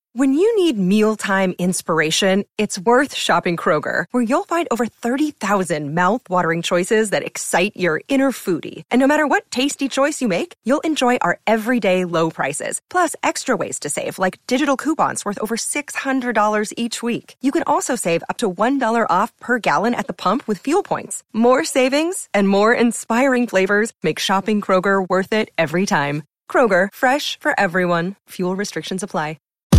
When you need mealtime inspiration, it's worth shopping Kroger, where you'll find over 30,000 mouth-watering choices that excite your inner foodie. And no matter what tasty choice you make, you'll enjoy our everyday low prices, plus extra ways to save, like digital coupons worth over $600 each week. You can also save up to $1 off per gallon at the pump with fuel points. More savings and more inspiring flavors make shopping Kroger worth it every time. Kroger, fresh for everyone. Fuel restrictions apply.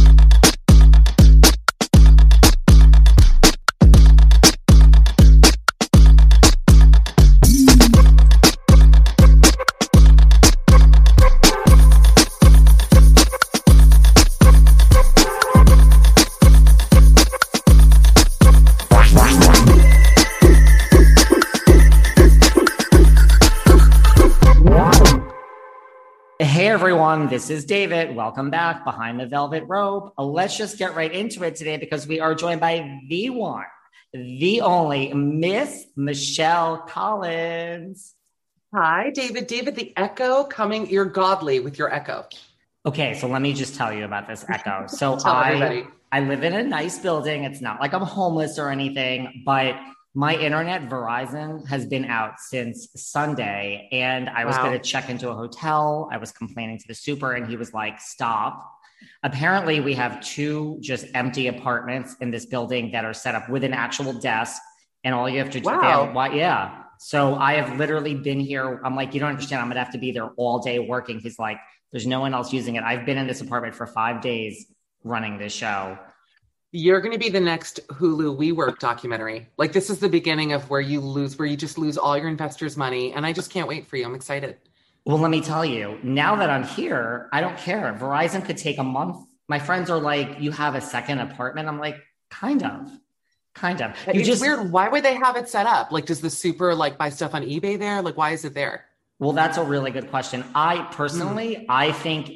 Hey everyone, this is David. Welcome back behind the velvet rope. Let's just get right into it today because we are joined by the one, the only Miss Michelle Collins. Hi, David. David, the echo coming, you're godly with your echo. Okay, so let me just tell you about this echo. So everybody. I live in a nice building. It's not like I'm homeless or anything, but my internet, Verizon, has been out since Sunday, and I was going to check into a hotel. I was complaining to the super, and he was like, stop. Apparently, we have two just empty apartments in this building that are set up with an actual desk, and all you have to do, yeah. So I have literally been here. I'm like, you don't understand. I'm going to have to be there all day working. He's like, there's no one else using it. I've been in this apartment for 5 days running this show. You're going to be the next Hulu WeWork documentary. Like, this is the beginning of where you just lose all your investors' money. And I just can't wait for you. I'm excited. Well, let me tell you, now that I'm here, I don't care. Verizon could take a month. My friends are like, you have a second apartment? I'm like, kind of. It's weird. Why would they have it set up? Like, does the super buy stuff on eBay there? Like, why is it there? Well, that's a really good question. I personally, I think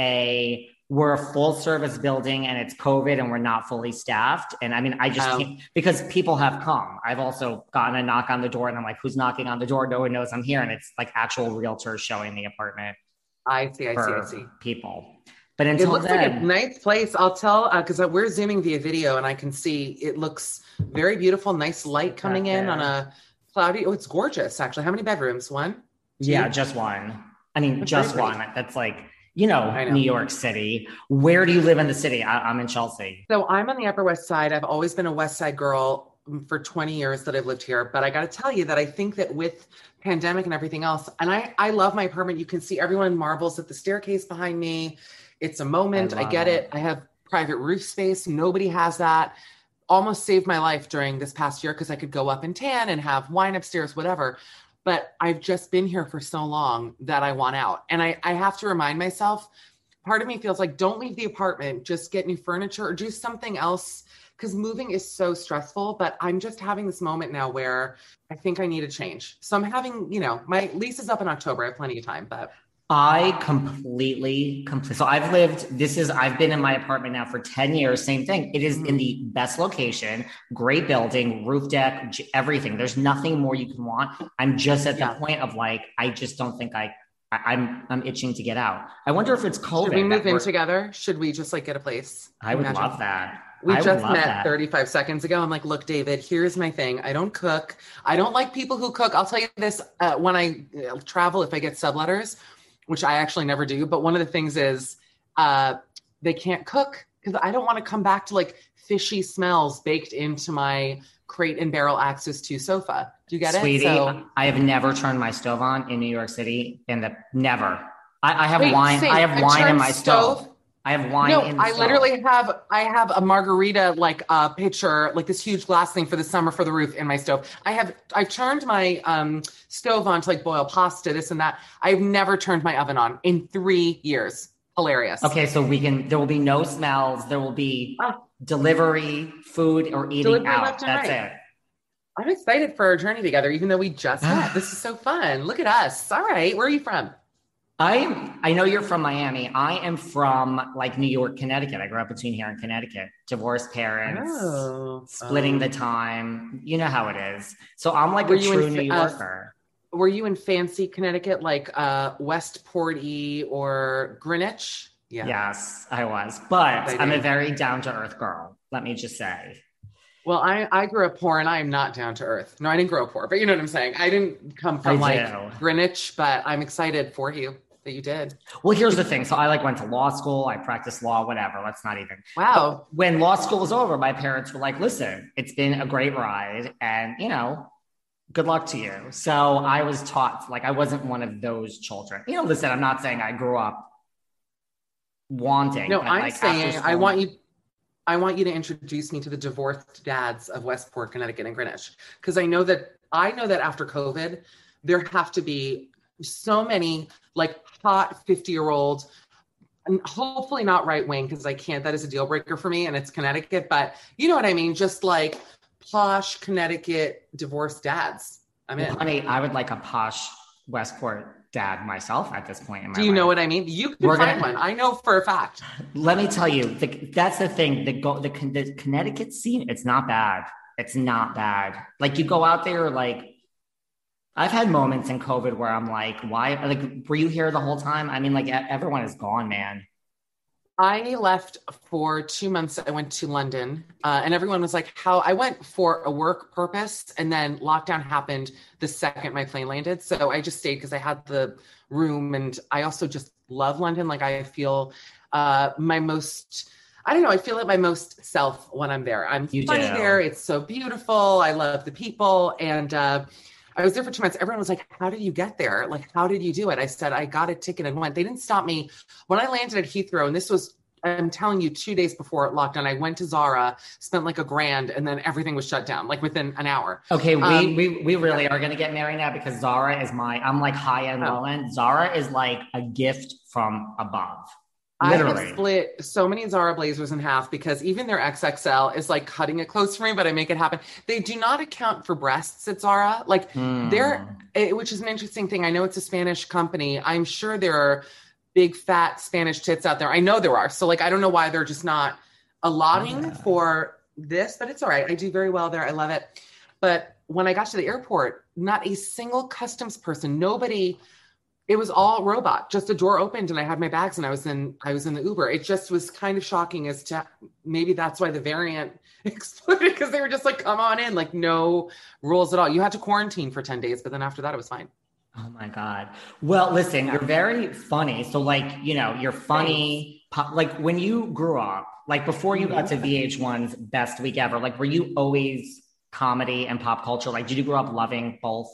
we're a full service building and it's COVID and we're not fully staffed. And I mean, I just can't, because people have come. I've also gotten a knock on the door and I'm like, who's knocking on the door? No one knows I'm here. And it's like actual realtors showing the apartment. I see. People. But until it looks like a nice place. I'll tell, because we're zooming via video and I can see it looks very beautiful. Nice light coming in on a cloudy. Oh, it's gorgeous. Actually, how many bedrooms? One? Two? Yeah, just one. I mean, just one. That's like, you know, New York City. Where do you live in the city? I'm in Chelsea. So I'm on the Upper West Side. I've always been a West Side girl for 20 years that I've lived here. But I got to tell you that I think that with pandemic and everything else, and I love my apartment. You can see everyone marbles at the staircase behind me. It's a moment. I get it. I have private roof space. Nobody has that. Almost saved my life during this past year because I could go up and tan and have wine upstairs, whatever. But I've just been here for so long that I want out. And I have to remind myself, part of me feels like, don't leave the apartment, just get new furniture or do something else. Because moving is so stressful, but I'm just having this moment now where I think I need a change. So I'm having, my lease is up in October. I have plenty of time, but. I completely. So I've been in my apartment now for 10 years. Same thing. It is in the best location, great building, roof deck, everything. There's nothing more you can want. I'm just at the point of I just don't think I'm itching to get out. I wonder if it's COVID. Should we move in together? Should we just get a place? I would love that. We just met 35 seconds ago. I'm like, look, David, here's my thing. I don't cook. I don't like people who cook. I'll tell you this, when I travel, if I get subletters, which I actually never do. But one of the things is they can't cook because I don't want to come back to fishy smells baked into my Crate and Barrel Access 2 sofa. Do you get Sweetie, it? So, I have never turned my stove on in New York City. Never. I have wine. Same. I have wine in my stove. I have wine in the stove. Literally I have a margarita pitcher, this huge glass thing for the summer for the roof in my stove. I've turned my stove on to boil pasta, this and that. I've never turned my oven on in 3 years. Hilarious. Okay, so there will be no smells. There will be delivery, food, or eating out. That's it. I'm excited for our journey together, even though we just met. This is so fun. Look at us. All right. Where are you from? I know you're from Miami. I am from New York, Connecticut. I grew up between here and Connecticut. Divorced parents, splitting the time. You know how it is. So I'm a true New Yorker. Were you in fancy Connecticut, Westport-y or Greenwich? Yeah. Yes, I was. But I'm a very down-to-earth girl, let me just say. Well, I grew up poor and I am not down to earth. No, I didn't grow up poor, but you know what I'm saying? I didn't come from Greenwich, but I'm excited for you that you did. Well, here's the thing. So I went to law school, I practiced law, whatever. Let's not even. Wow. But when law school was over, my parents were like, listen, it's been a great ride and, good luck to you. So I was taught, I wasn't one of those children. Listen, I'm not saying I grew up wanting. No, I'm saying I want you to introduce me to the divorced dads of Westport, Connecticut and Greenwich. Because I know that after COVID, there have to be so many hot 50-year-old, and hopefully not right wing, because I can't, that is a deal breaker for me and it's Connecticut, but you know what I mean? Just posh Connecticut divorced dads. I'm in. Honey, I would like a posh Westport dad myself at this point in my life. Do you know what I mean? You can find one. I know for a fact. Let me tell you, that's the thing. The Connecticut scene, it's not bad. It's not bad. You go out there, I've had moments in COVID where I'm like, why? Were you here the whole time? I mean, everyone is gone, man. I left for 2 months. I went to London and everyone was like, I went for a work purpose and then lockdown happened the second my plane landed. So I just stayed because I had the room and I also just love London. I feel I feel like my most self when I'm there. I'm funny there. It's so beautiful. I love the people. And I was there for 2 months. Everyone was like, how did you get there? How did you do it? I said, I got a ticket and went. They didn't stop me. When I landed at Heathrow, and this was, I'm telling you, 2 days before lockdown, I went to Zara, spent $1,000, and then everything was shut down, within an hour. Okay, we really are going to get married now because Zara is I'm high end, low end. Zara is a gift from above. Literally. I have split so many Zara blazers in half because even their XXL is cutting it close for me, but I make it happen. They do not account for breasts at Zara. Which is an interesting thing. I know it's a Spanish company. I'm sure there are big fat Spanish tits out there. I know there are. So I don't know why they're just not allotting for this, but it's all right. I do very well there. I love it. But when I got to the airport, not a single customs person, nobody. It was all robot, just a door opened and I had my bags and I was in the Uber. It just was kind of shocking as to maybe that's why the variant exploded because they were just come on in, no rules at all. You had to quarantine for 10 days, but then after that it was fine. Oh my God. Well, listen, you're very funny. So you're funny. When you grew up, before you got to VH1's Best Week Ever, were you always comedy and pop culture? Did you grow up loving both?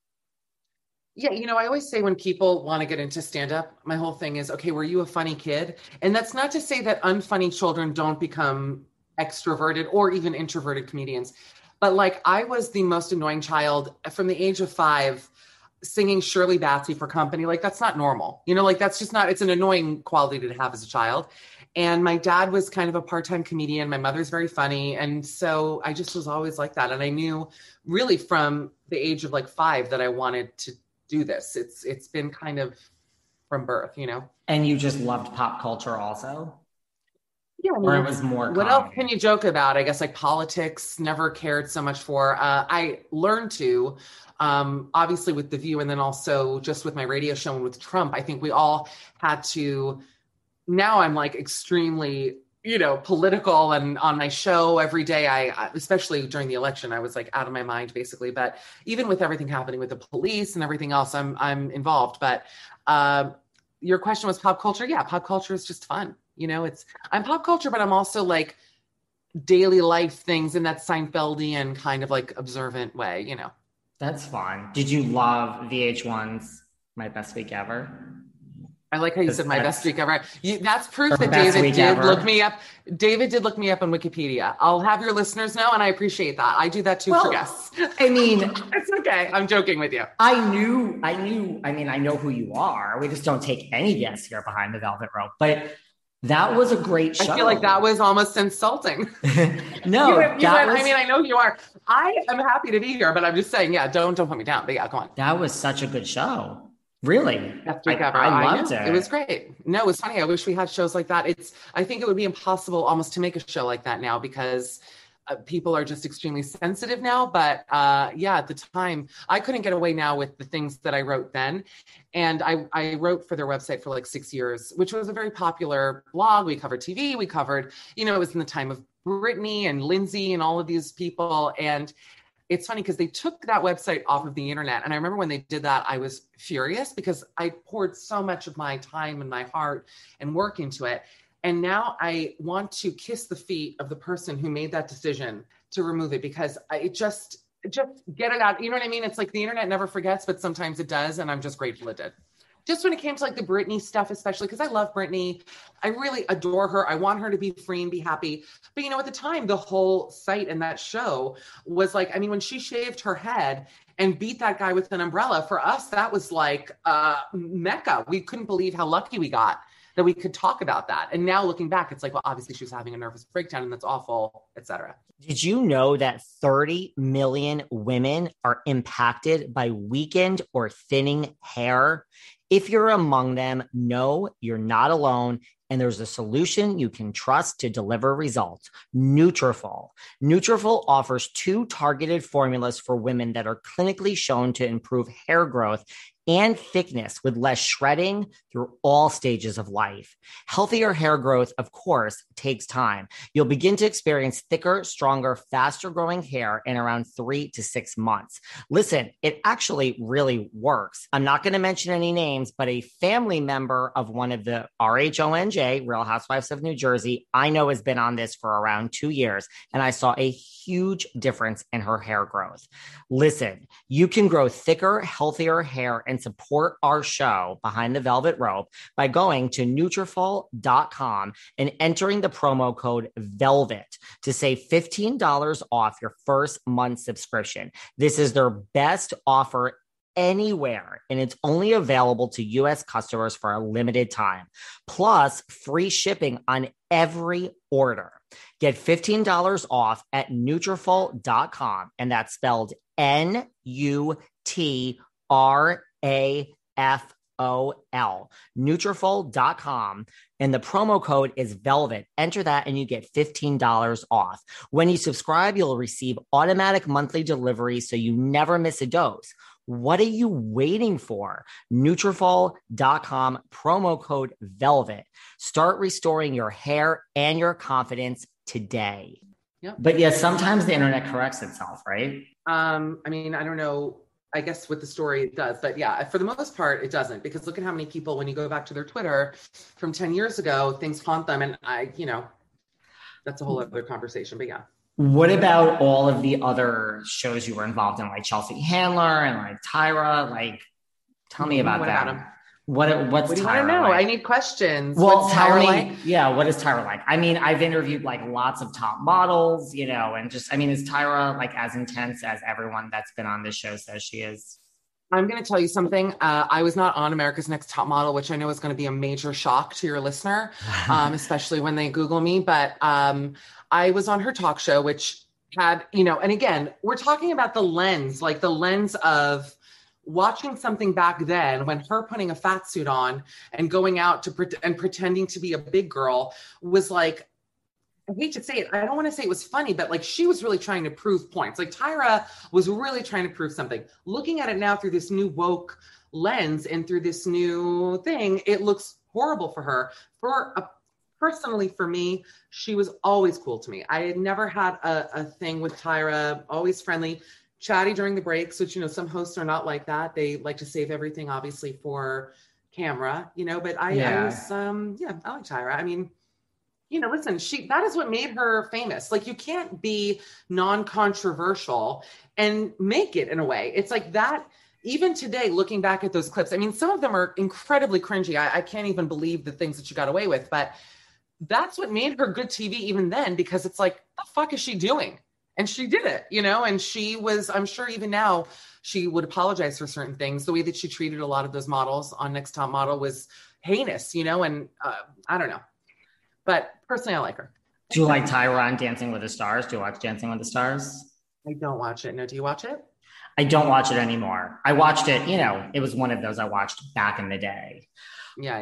Yeah, I always say when people want to get into stand-up, my whole thing is, okay, were you a funny kid? And that's not to say that unfunny children don't become extroverted or even introverted comedians. But I was the most annoying child from the age of 5, singing Shirley Bassey for company. That's not normal. That's just not, it's an annoying quality to have as a child. And my dad was kind of a part-time comedian. My mother's very funny. And so I just was always like that. And I knew really from the age of 5 that I wanted to do this. It's been kind of from birth, And you just loved pop culture also? Yeah. Or it was more what else can you joke about? I guess politics, never cared so much for. I learned to, obviously with The View and then also just with my radio show and with Trump, I think we all had to, now I'm extremely political and on my show every day, I especially during the election, I was out of my mind basically. But even with everything happening with the police and everything else, I'm involved. But your question was pop culture. Yeah, pop culture is just fun. I'm pop culture, but I'm also daily life things in that Seinfeldian kind of observant way, That's fun. Did you love VH1's My Best Week Ever? I like how you said my best week ever. That's proof that David did look me up. David did look me up on Wikipedia. I'll have your listeners know, and I appreciate that. I do that too for guests. I mean, it's okay. I'm joking with you. I know who you are. We just don't take any guests here behind the velvet rope. But that was a great show. I feel like that was almost insulting. No, I know who you are. I am happy to be here, but I'm just saying, yeah, don't put me down. But yeah, come on. That was such a good show. Really? I loved it. It was great. No, it was funny. I wish we had shows like that. I think it would be impossible almost to make a show like that now because people are just extremely sensitive now. But yeah, at the time, I couldn't get away now with the things that I wrote then. And I wrote for their website for like 6 years, which was a very popular blog. We covered TV, we covered, you know, it was in the time of Britney and Lindsay and all of these people. And it's funny because they took that website off of the internet. And I remember when they did that, I was furious because I poured so much of my time and my heart and work into it. And now I want to kiss the feet of the person who made that decision to remove it, because it just get it out. You know what I mean? It's like the internet never forgets, but sometimes it does. And I'm just grateful it did. Just when it came to like the Britney stuff, especially because I love Britney. I really adore her. I want her to be free and be happy. But, you know, at the time, the whole site and that show was like, I mean, when she shaved her head and beat that guy with an umbrella, for us, that was like Mecca. We couldn't believe how lucky we got that we could talk about that. And now looking back, it's like, well, obviously she was having a nervous breakdown and that's awful, etc. Did you know that 30 million women are impacted by weakened or thinning hair? If you're among them, know you're not alone, and there's a solution you can trust to deliver results. Nutrafol. Nutrafol offers 2 targeted formulas for women that are clinically shown to improve hair growth and thickness with less shredding through all stages of life. Healthier hair growth, of course, takes time. You'll begin to experience thicker, stronger, faster growing hair in around 3 to 6 months. Listen, it actually really works. I'm not going to mention any names, but a family member of one of the RHONJ, Real Housewives of New Jersey, I know has been on this for around 2 years, and I saw a huge difference in her hair growth. Listen, you can grow thicker, healthier hair and support our show Behind the Velvet Rope by going to Nutrafol.com and entering the promo code VELVET to save $15 off your first month subscription. This is their best offer anywhere, and it's only available to U.S. customers for a limited time, plus free shipping on every order. Get $15 off at Nutrafol.com, and that's spelled Nutrafol, Nutrafol.com, and the promo code is VELVET. Enter that and you get $15 off. When you subscribe, you'll receive automatic monthly delivery so you never miss a dose. What are you waiting for? Nutrafol.com, promo code VELVET. Start restoring your hair and your confidence today. Yep. But yeah, sometimes the internet corrects itself, right? I mean, I don't know. I guess with the story it does, but yeah, for the most part, it doesn't, because look at how many people, when you go back to their Twitter from 10 years ago, things haunt them. And that's a whole other conversation, but yeah. What about all of the other shows you were involved in, like Chelsea Handler and like Tyra? Like, tell me about that. What's What do you Tyra want to know? like? I need questions. Well, What's tell me, like? yeah, what is Tyra like? I mean, I've interviewed like lots of top models, and just, I mean, is Tyra like as intense as everyone that's been on this show says she is? I'm going to tell you something. I was not on America's Next Top Model, which I know is going to be a major shock to your listener, especially when they Google me. But I was on her talk show, which had, and again, we're talking about the lens of watching something back then when her putting a fat suit on and going out and pretending to be a big girl was like, I hate to say it, I don't want to say it was funny, but like she was really trying to prove points. Like Tyra was really trying to prove something. Looking at it now through this new woke lens and through this new thing, it looks horrible for her. Personally, for me, she was always cool to me. I had never had a thing with Tyra, always friendly, chatty during the breaks, which, some hosts are not like that. They like to save everything, obviously, for camera, but I was, I like Tyra. I mean, listen, that is what made her famous. Like, you can't be non-controversial and make it in a way. It's like that. Even today, looking back at those clips, I mean, some of them are incredibly cringy. I can't even believe the things that she got away with, but that's what made her good TV even then, because it's like, the fuck is she doing? And she did it, and she was, I'm sure even now she would apologize for certain things. The way that she treated a lot of those models on Next Top Model was heinous, and I don't know. But personally, I like her. Do you like Tyra on Dancing with the Stars? Do you watch Dancing with the Stars? I don't watch it. No, do you watch it? I don't watch it anymore. I watched it, it was one of those I watched back in the day. Yeah.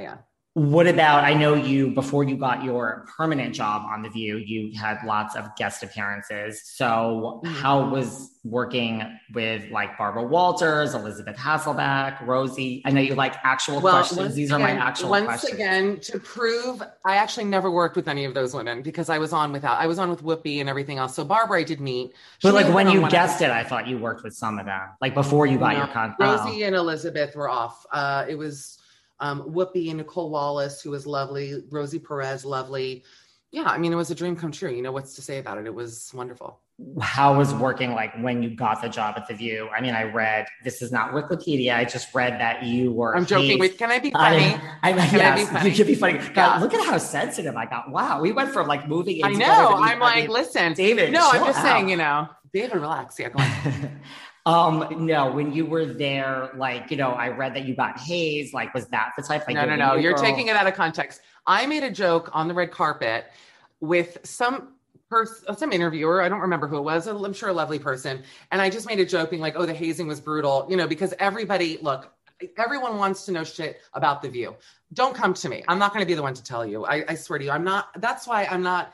What about, I know you, before you got your permanent job on The View, you had lots of guest appearances. So how was working with like Barbara Walters, Elizabeth Hasselbeck, Rosie? I know you like actual questions. These are my actual questions. Once again, to prove, I actually never worked with any of those women because I was on with Whoopi and everything else. So Barbara, I did meet. But like when you guessed it, I thought you worked with some of them, like before you got your Rosie and Elizabeth were off. It was Whoopi and Nicole Wallace, who was lovely. Rosie Perez, lovely. Yeah, I mean, it was a dream come true. You know, what's to say about it? It was wonderful. How was working like when you got the job at The View? I mean, I read, this is not Wikipedia, I just read that you were... I'm joking. Wait, can I be funny? Yes, you can be funny. God, look at how sensitive I got. Wow, we went from like moving into... I know, I'm like, listen. David, no, I'm just saying, you know. David, relax. Yeah, go on. No, when you were there, like, you know, I read that you got hazed. Like, was that the type? Like, no. You're taking it out of context. I made a joke on the red carpet with some interviewer. I don't remember who it was. I'm sure a lovely person. And I just made a joke being like, oh, the hazing was brutal, you know, because everyone wants to know shit about The View. Don't come to me. I'm not going to be the one to tell you. I swear to you, I'm not. That's why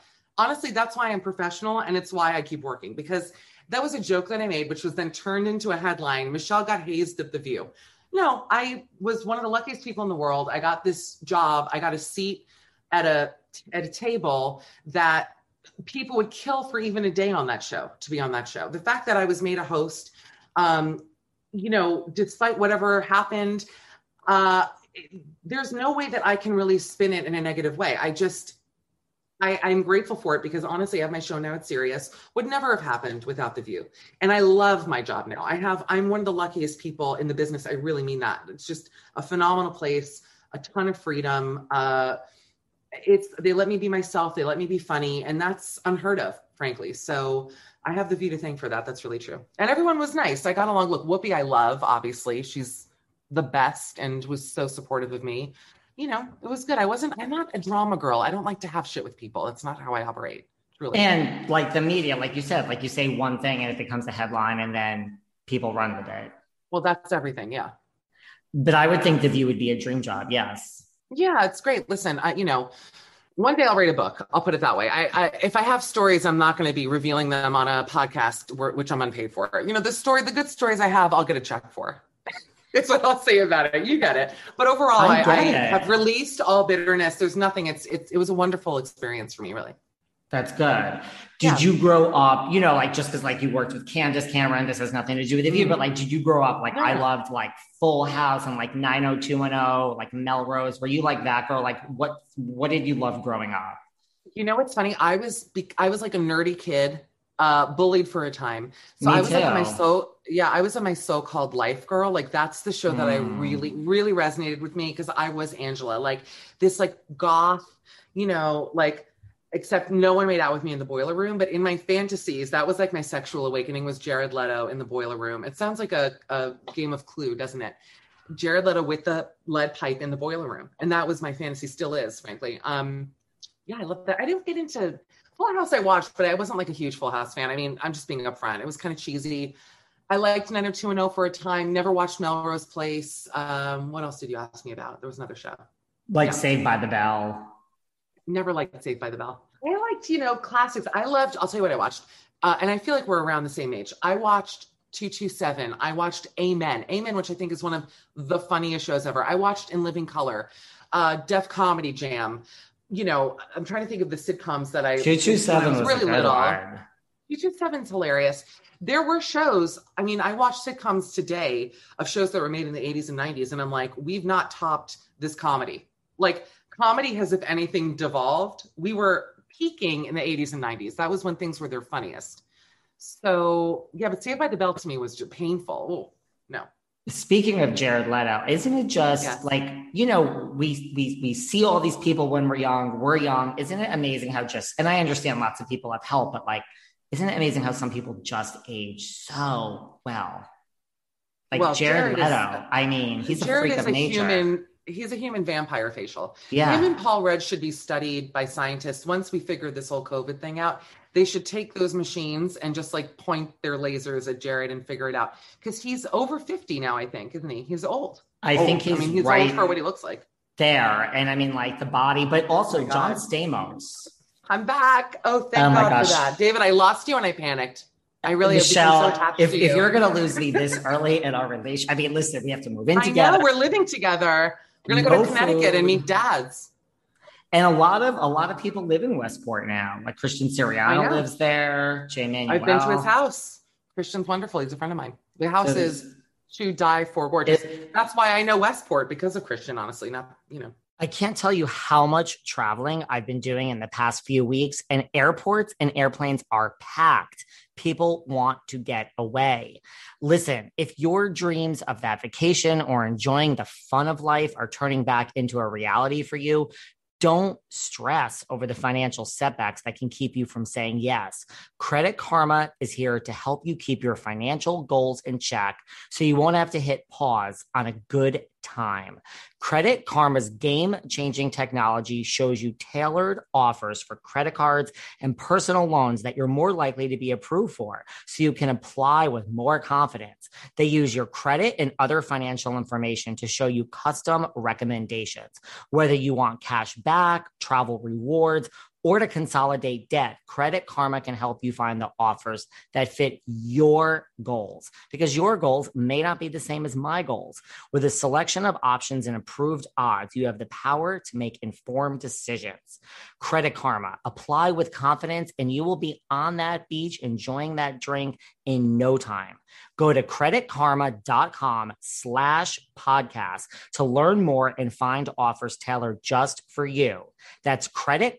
I'm professional. And it's why I keep working, because that was a joke that I made, which was then turned into a headline. Michelle got hazed at The View. No, I was one of the luckiest people in the world. I got this job. I got a seat at a table that people would kill for even a day on that show, to be on that show. The fact that I was made a host, you know, despite whatever happened, there's no way that I can really spin it in a negative way. I'm grateful for it because honestly, I have my show now at Sirius. Would never have happened without The View. And I love my job now. I'm one of the luckiest people in the business. I really mean that. It's just a phenomenal place, a ton of freedom. They let me be myself. They let me be funny. And that's unheard of, frankly. So I have The View to thank for that. That's really true. And everyone was nice. I got along with Whoopi. I love, obviously. She's the best and was so supportive of me. You know, it was good. I'm not a drama girl. I don't like to have shit with people. That's not how I operate. Truly. And like the media, like you said, like you say one thing and it becomes a headline and then people run with it. Well, that's everything. Yeah. But I would think The View would be a dream job. Yes. Yeah, it's great. Listen, you know, one day I'll write a book. I'll put it that way. If I have stories, I'm not going to be revealing them on a podcast, which I'm unpaid for. You know, the good stories I have, I'll get a check for. It's what I'll say about it. You get it. But overall, I have released all bitterness. There's nothing. It was a wonderful experience for me, really. That's good. Did you grow up, you know, like just because like you worked with Candace Cameron, this has nothing to do with The View, but like, did you grow up like I loved like Full House and like 90210, like Melrose? Were you like that girl? Like what did you love growing up? You know, what's funny? I was like a nerdy kid, bullied for a time. So I was like I was in my So-Called Life Girl. Like that's the show that I really, really resonated with me because I was Angela, like this like goth, you know, like, except no one made out with me in the boiler room. But in my fantasies, that was like my sexual awakening was Jared Leto in the boiler room. It sounds like a game of Clue, doesn't it? Jared Leto with the lead pipe in the boiler room. And that was my fantasy, still is, frankly. Yeah, I love that. I didn't get into Full House. I watched, but I wasn't like a huge Full House fan. I mean, I'm just being upfront. It was kind of cheesy. I liked 90210 for a time. Never watched Melrose Place. What else did you ask me about? There was another show. Saved by the Bell. Never liked Saved by the Bell. I liked, you know, classics. I'll tell you what I watched. And I feel like we're around the same age. I watched 227. I watched Amen, which I think is one of the funniest shows ever. I watched In Living Color, Def Comedy Jam. You know, I'm trying to think of the sitcoms that I... 227 was really little. 227's hilarious. There were shows, I mean, I watched sitcoms today of shows that were made in the 80s and 90s, and I'm like, we've not topped this comedy. Like, comedy has, if anything, devolved. We were peaking in the 80s and 90s. That was when things were their funniest. So, yeah, but Saved by the Bell to me was just painful. Oh, no. Speaking of Jared Leto, isn't it just like, you know, we see all these people when we're young. Isn't it amazing how and I understand lots of people have help, but like, isn't it amazing how some people just age so well? Like Jared Leto, I mean, he's a freak of nature. He's a human vampire facial. Yeah. Him and Paul Rudd should be studied by scientists. Once we figure this whole COVID thing out, they should take those machines and just like point their lasers at Jared and figure it out. Because he's over 50 now, I think, isn't he? He's old. I think he's old for what he looks like. there. And I mean, like the body, but also John Stamos. I'm back. Oh, thank God for that. David, I lost you and I panicked. I really Michelle, have become so attached to you. If you're going to lose me this early in our relation, I mean, listen, we have to move in together. I know, we're living together. We're going to go to Connecticut and meet dads. And a lot of people live in Westport now. Like Christian Siriano lives there. Jay Manuel. I've been to his house. Christian's wonderful. He's a friend of mine. The house is to die for gorgeous. That's why I know Westport, because of Christian, honestly. Not, I can't tell you how much traveling I've been doing in the past few weeks, and airports and airplanes are packed. People want to get away. Listen, if your dreams of that vacation or enjoying the fun of life are turning back into a reality for you, don't stress over the financial setbacks that can keep you from saying yes. Credit Karma is here to help you keep your financial goals in check so you won't have to hit pause on a good time. Credit Karma's game-changing technology shows you tailored offers for credit cards and personal loans that you're more likely to be approved for, so you can apply with more confidence. They use your credit and other financial information to show you custom recommendations. Whether you want cash back, travel rewards, or to consolidate debt, Credit Karma can help you find the offers that fit your goals, because your goals may not be the same as my goals. With a selection of options and approved odds, you have the power to make informed decisions. Credit Karma. Apply with confidence and you will be on that beach enjoying that drink in no time. Go to creditkarma.com/podcast to learn more and find offers tailored just for you. That's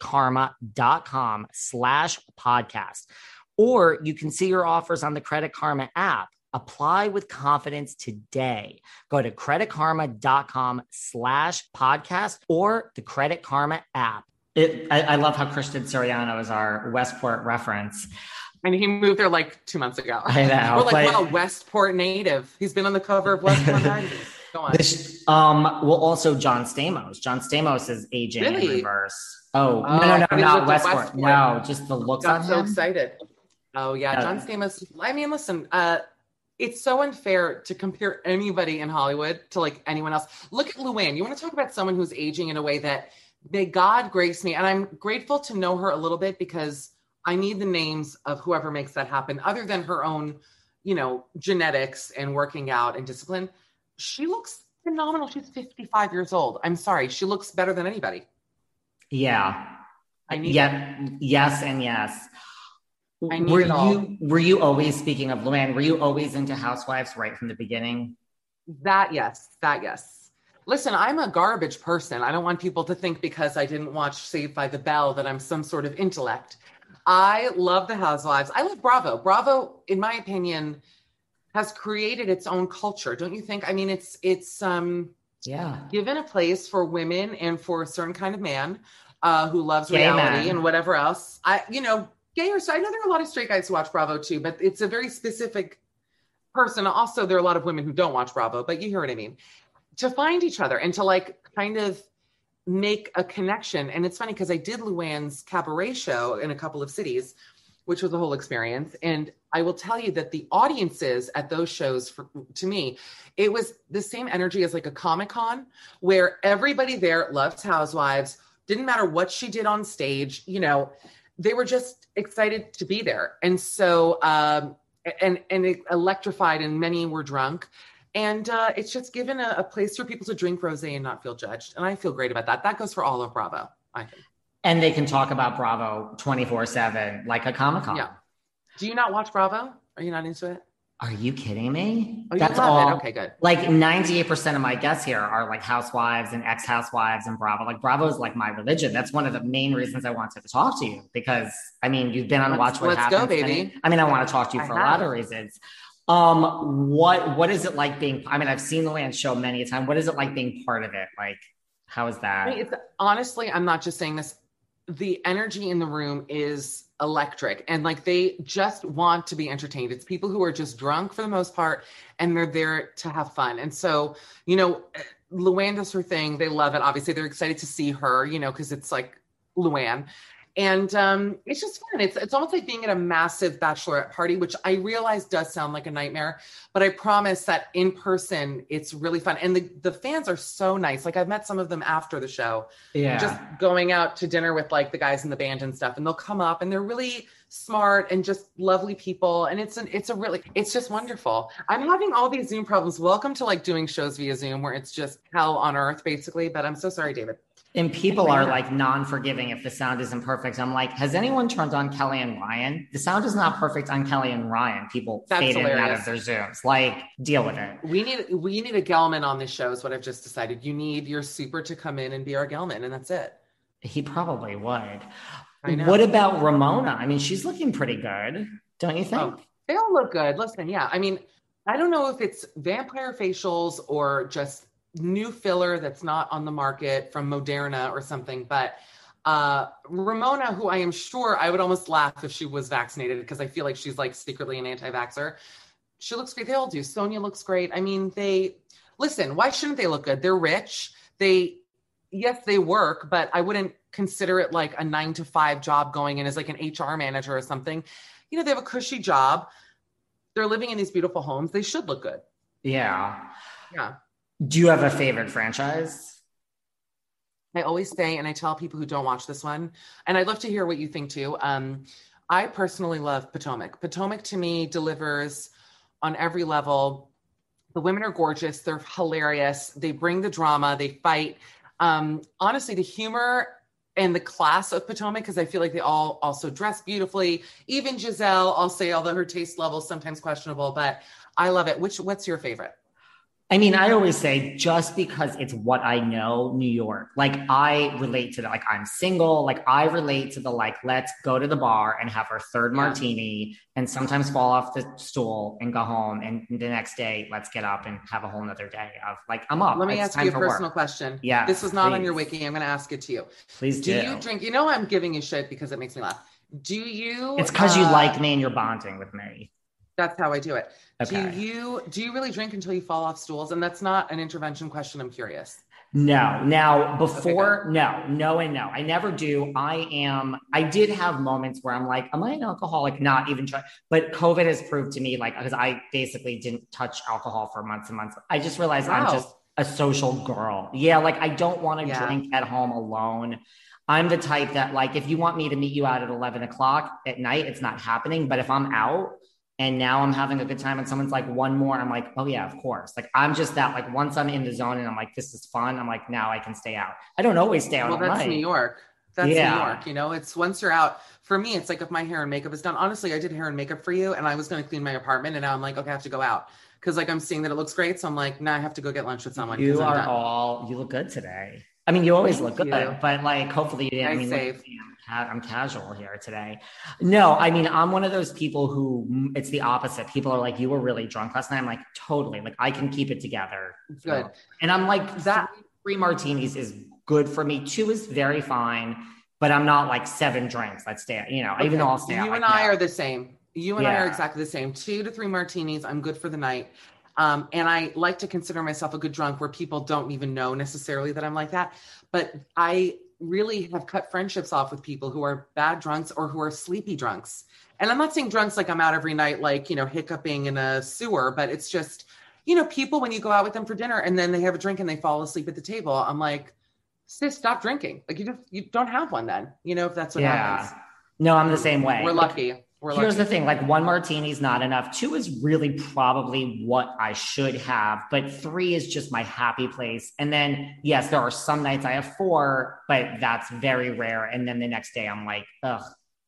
creditkarma.com/podcast. Or you can see your offers on the Credit Karma app. Apply with confidence today. Go to creditkarma.com/podcast or the Credit Karma app. I love how Christian Siriano is our Westport reference. And he moved there like 2 months ago. I know. We're like, wow, Westport native. He's been on the cover of Westport Magazine. Go on. Well, also John Stamos. John Stamos is aging in reverse. No, not Westport. No, just the looks on him. So excited. Oh, yeah. John Stamos. I mean, listen, it's so unfair to compare anybody in Hollywood to like anyone else. Look at Luann. You want to talk about someone who's aging in a way that may God grace me. And I'm grateful to know her a little bit because I need the names of whoever makes that happen, other than her own, genetics and working out and discipline. She looks phenomenal. She's 55 years old. I'm sorry. She looks better than anybody. Yeah. Yes and yes. Were you always, speaking of Luann, were you always into Housewives right from the beginning? That yes. Listen, I'm a garbage person. I don't want people to think because I didn't watch Saved by the Bell that I'm some sort of intellect. I love the Housewives. I love Bravo. Bravo, in my opinion, has created its own culture. Don't you think? I mean, it's given a place for women and for a certain kind of man who loves reality and whatever else. Gay or so. I know there are a lot of straight guys who watch Bravo too, but it's a very specific person. Also, there are a lot of women who don't watch Bravo, but you hear what I mean. To find each other and to like kind of make a connection. And it's funny because I did Luann's cabaret show in a couple of cities, which was a whole experience. And I will tell you that the audiences at those shows, to me, it was the same energy as like a Comic-Con where everybody there loves Housewives. Didn't matter what she did on stage, they were just excited to be there. And so, and it electrified, and many were drunk. And it's just given a place for people to drink rosé and not feel judged. And I feel great about that. That goes for all of Bravo, I think. And they can talk about Bravo 24/7 like a Comic-Con. Yeah. Do you not watch Bravo? Are you not into it? Are you kidding me? Oh, that's all. Okay, good. Like 98% of my guests here are like Housewives and ex-Housewives and Bravo. Like Bravo is like my religion. That's one of the main reasons I wanted to talk to you because you've been on Watch What Happens. Let's go, baby. I want to talk to you for a lot of reasons. What is it like being, I've seen the Luann show many a time. What is it like being part of it? Like, how is that? Honestly, I'm not just saying this. The energy in the room is electric and like they just want to be entertained. It's people who are just drunk for the most part and they're there to have fun. And so, Luann does her thing. They love it. Obviously they're excited to see her, because it's like Luann. And it's just fun. It's almost like being at a massive bachelorette party, which I realize does sound like a nightmare, but I promise that in person, it's really fun. And the fans are so nice. Like I've met some of them after the show, just going out to dinner with like the guys in the band and stuff. And they'll come up and they're really smart and just lovely people. And it's just wonderful. I'm having all these Zoom problems. Welcome to like doing shows via Zoom where it's just hell on earth basically. But I'm so sorry, David. And people are like non-forgiving if the sound isn't perfect. I'm like, has anyone turned on Kelly and Ryan? The sound is not perfect on Kelly and Ryan. People fade in and out of their Zooms. Like, deal with it. We need a Gelman on this show is what I've just decided. You need your super to come in and be our Gelman, and that's it. He probably would. I know. What about Ramona? I mean, she's looking pretty good, don't you think? Oh, they all look good. Listen, yeah. I mean, I don't know if it's vampire facials or just new filler that's not on the market from Moderna or something, but Ramona, who I am sure I would almost laugh if she was vaccinated because I feel like she's like secretly an anti-vaxxer. She looks great. They all do. Sonia looks great. I mean, listen, why shouldn't they look good? They're rich. Yes, they work, but I wouldn't consider it like a 9-to-5 job going in as like an HR manager or something. You know, they have a cushy job. They're living in these beautiful homes. They should look good. Yeah. Yeah. Do you have a favorite franchise? I always say, and I tell people who don't watch this one, and I'd love to hear what you think too. I personally love Potomac. Potomac to me delivers on every level. The women are gorgeous. They're hilarious. They bring the drama. They fight. Honestly, the humor and the class of Potomac, because I feel like they all also dress beautifully. Even Giselle, I'll say, although her taste level is sometimes questionable, but I love it. What's your favorite? I mean, I always say just because it's what I know, New York, like I relate to that. Like I'm single, like I relate to the, like, let's go to the bar and have our third martini and sometimes fall off the stool and go home. And the next day, let's get up and have a whole nother day of like, I'm up. Let me ask you a personal question. Yeah. This was not on your wiki. I'm going to ask it to you. Please do. Do you drink? You know, I'm giving you shit because it makes me laugh. Do you? It's because you like me and you're bonding with me. That's how I do it. Okay. Do you really drink until you fall off stools? And that's not an intervention question. I'm curious. No. Now, before, no. I never do. I did have moments where I'm like, am I an alcoholic? Not even try. But COVID has proved to me, like, because I basically didn't touch alcohol for months and months. I just realized I'm just a social girl. Yeah. Like I don't want to drink at home alone. I'm the type that, like, if you want me to meet you out at 11 o'clock at night, it's not happening. But if I'm out, and now I'm having a good time and someone's like, one more, I'm like, oh yeah, of course. Like, I'm just that, like, once I'm in the zone and I'm like, this is fun, I'm like, now I can stay out. I don't always stay out all that's night. New York. That's New York. You know, it's once you're out. For me, it's like if my hair and makeup is done. Honestly, I did hair and makeup for you and I was going to clean my apartment and now I'm like, okay, I have to go out. Because like I'm seeing that it looks great. So I'm like, nah, I have to go get lunch with someone. You look good today. I mean, you always look good, but like, hopefully you didn't. I'm casual here today. No, I mean, I'm one of those people who it's the opposite. People are like, you were really drunk last night. I'm like, totally. Like I can keep it together. Good. And I'm like, that 3 martinis is good for me. 2 is very fine, but I'm not like 7 drinks. Let's stay, even though I'll stay out. You and I are the same. You and I are exactly the same. 2 to 3 martinis. I'm good for the night. And I like to consider myself a good drunk where people don't even know necessarily that I'm like that. But I really have cut friendships off with people who are bad drunks or who are sleepy drunks. And I'm not saying drunks like I'm out every night, like, hiccuping in a sewer, but it's just, people when you go out with them for dinner and then they have a drink and they fall asleep at the table. I'm like, sis, stop drinking. Like you don't have one then, if that's what happens. No, I'm the same way. We're lucky. Here's the thing, like 1 martini is not enough. 2 is really probably what I should have, but 3 is just my happy place. And then, yes, there are some nights I have 4, but that's very rare. And then the next day I'm like, ugh.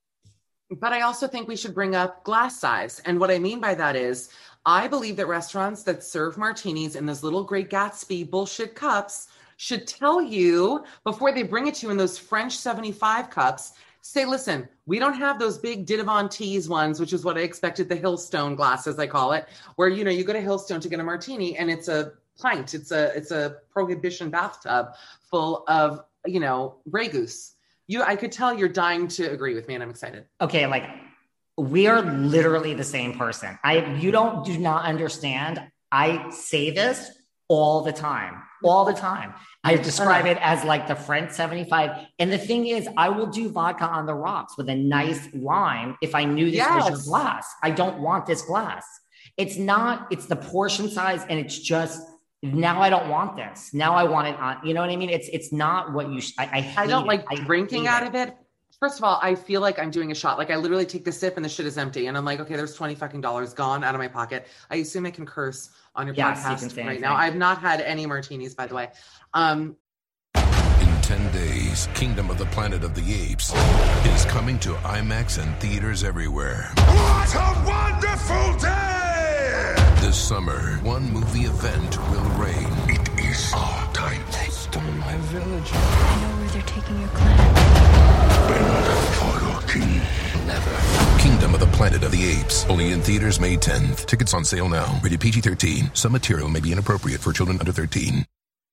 But I also think we should bring up glass size. And what I mean by that is I believe that restaurants that serve martinis in those little Great Gatsby bullshit cups should tell you before they bring it to you in those French 75 cups, say, listen, we don't have those big Didivon Teas ones, which is what I expected, the Hillstone glasses, I call it, where, you go to Hillstone to get a martini and it's a pint. It's a Prohibition bathtub full of, Grey Goose. I could tell you're dying to agree with me and I'm excited. Okay. Like we are literally the same person. You do not understand. I say this all the time. I describe it as like the French 75. And the thing is, I will do vodka on the rocks with a nice lime if I knew this was your glass. I don't want this glass. It's the portion size, and it's just, now I don't want this. Now I want it on, you know what I mean? It's not what you, I don't like drinking out of it. First of all, I feel like I'm doing a shot. Like I literally take the sip and the shit is empty. And I'm like, okay, there's $20 fucking gone out of my pocket. I assume I can curse on your podcast right now. I've not had any martinis, by the way. In 10 days, Kingdom of the Planet of the Apes is coming to IMAX and theaters everywhere. What a wonderful day! This summer, one movie event will reign. It is our time. They stole my village. I know where they're taking your clan. Bend for your king. Never. Kingdom of the Planet of the Apes. Only in theaters May 10th. Tickets on sale now. Rated PG-13. Some material may be inappropriate for children under 13.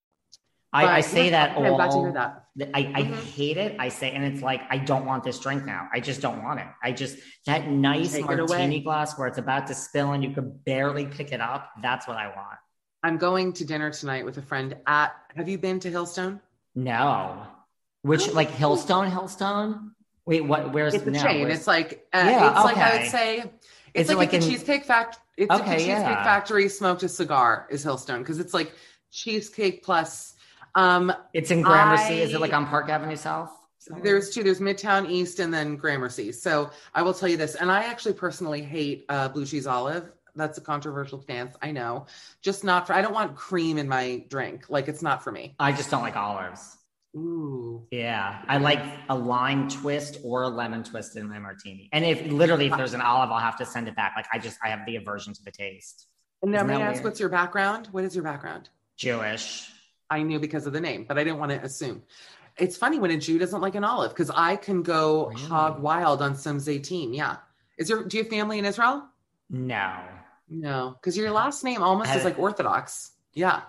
I say that all. I'm glad to hear that. I hate it. I say, and it's like, I don't want this drink now. I just don't want it. That nice martini glass where it's about to spill and you could barely pick it up. That's what I want. I'm going to dinner tonight with a friend have you been to Hillstone? No. Which, like Hillstone? Wait, what? Where's it's a chain? It's like, like I would say, it's like the Cheesecake Factory. It's like the Cheesecake Factory smoked a cigar is Hillstone, because it's like cheesecake plus. It's in Gramercy. Is it like on Park Avenue South? There's two. There's Midtown East and then Gramercy. So I will tell you this, and I actually personally hate blue cheese olive. That's a controversial stance, I know. Just not for. I don't want cream in my drink. Like, it's not for me. I just don't like olives. Ooh. Yeah, I like a lime twist or a lemon twist in my martini. And if there's an olive, I'll have to send it back. Like, I have the aversion to the taste. And now, may I ask, what's your background? What is your background? Jewish. I knew because of the name, but I didn't want to assume. It's funny when a Jew doesn't like an olive, because I can go hog wild on some zeytin. Yeah. Do you have family in Israel? No, because your last name almost is like Orthodox. Yeah.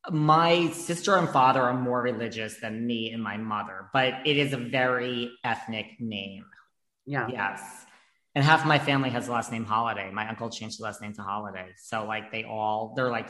My sister and father are more religious than me and my mother, but it is a very ethnic name. Yeah. Yes. And half of my family has the last name Holiday. My uncle changed the last name to Holiday. So like they all have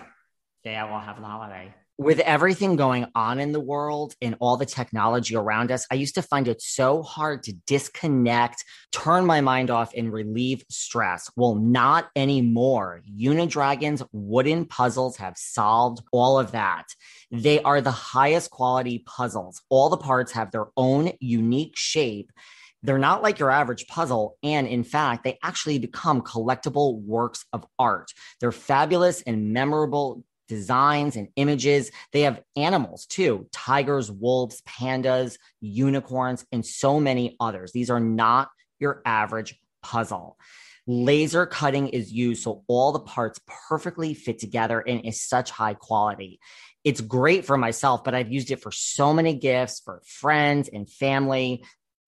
the Holiday. With everything going on in the world and all the technology around us, I used to find it so hard to disconnect, turn my mind off, and relieve stress. Well, not anymore. Unidragon's wooden puzzles have solved all of that. They are the highest quality puzzles. All the parts have their own unique shape. They're not like your average puzzle. And in fact, they actually become collectible works of art. They're fabulous and memorable designs and images. They have animals too: tigers, wolves, pandas, unicorns, and so many others. These are not your average puzzle. Laser cutting is used so all the parts perfectly fit together and is such high quality. It's great for myself, but I've used it for so many gifts for friends and family.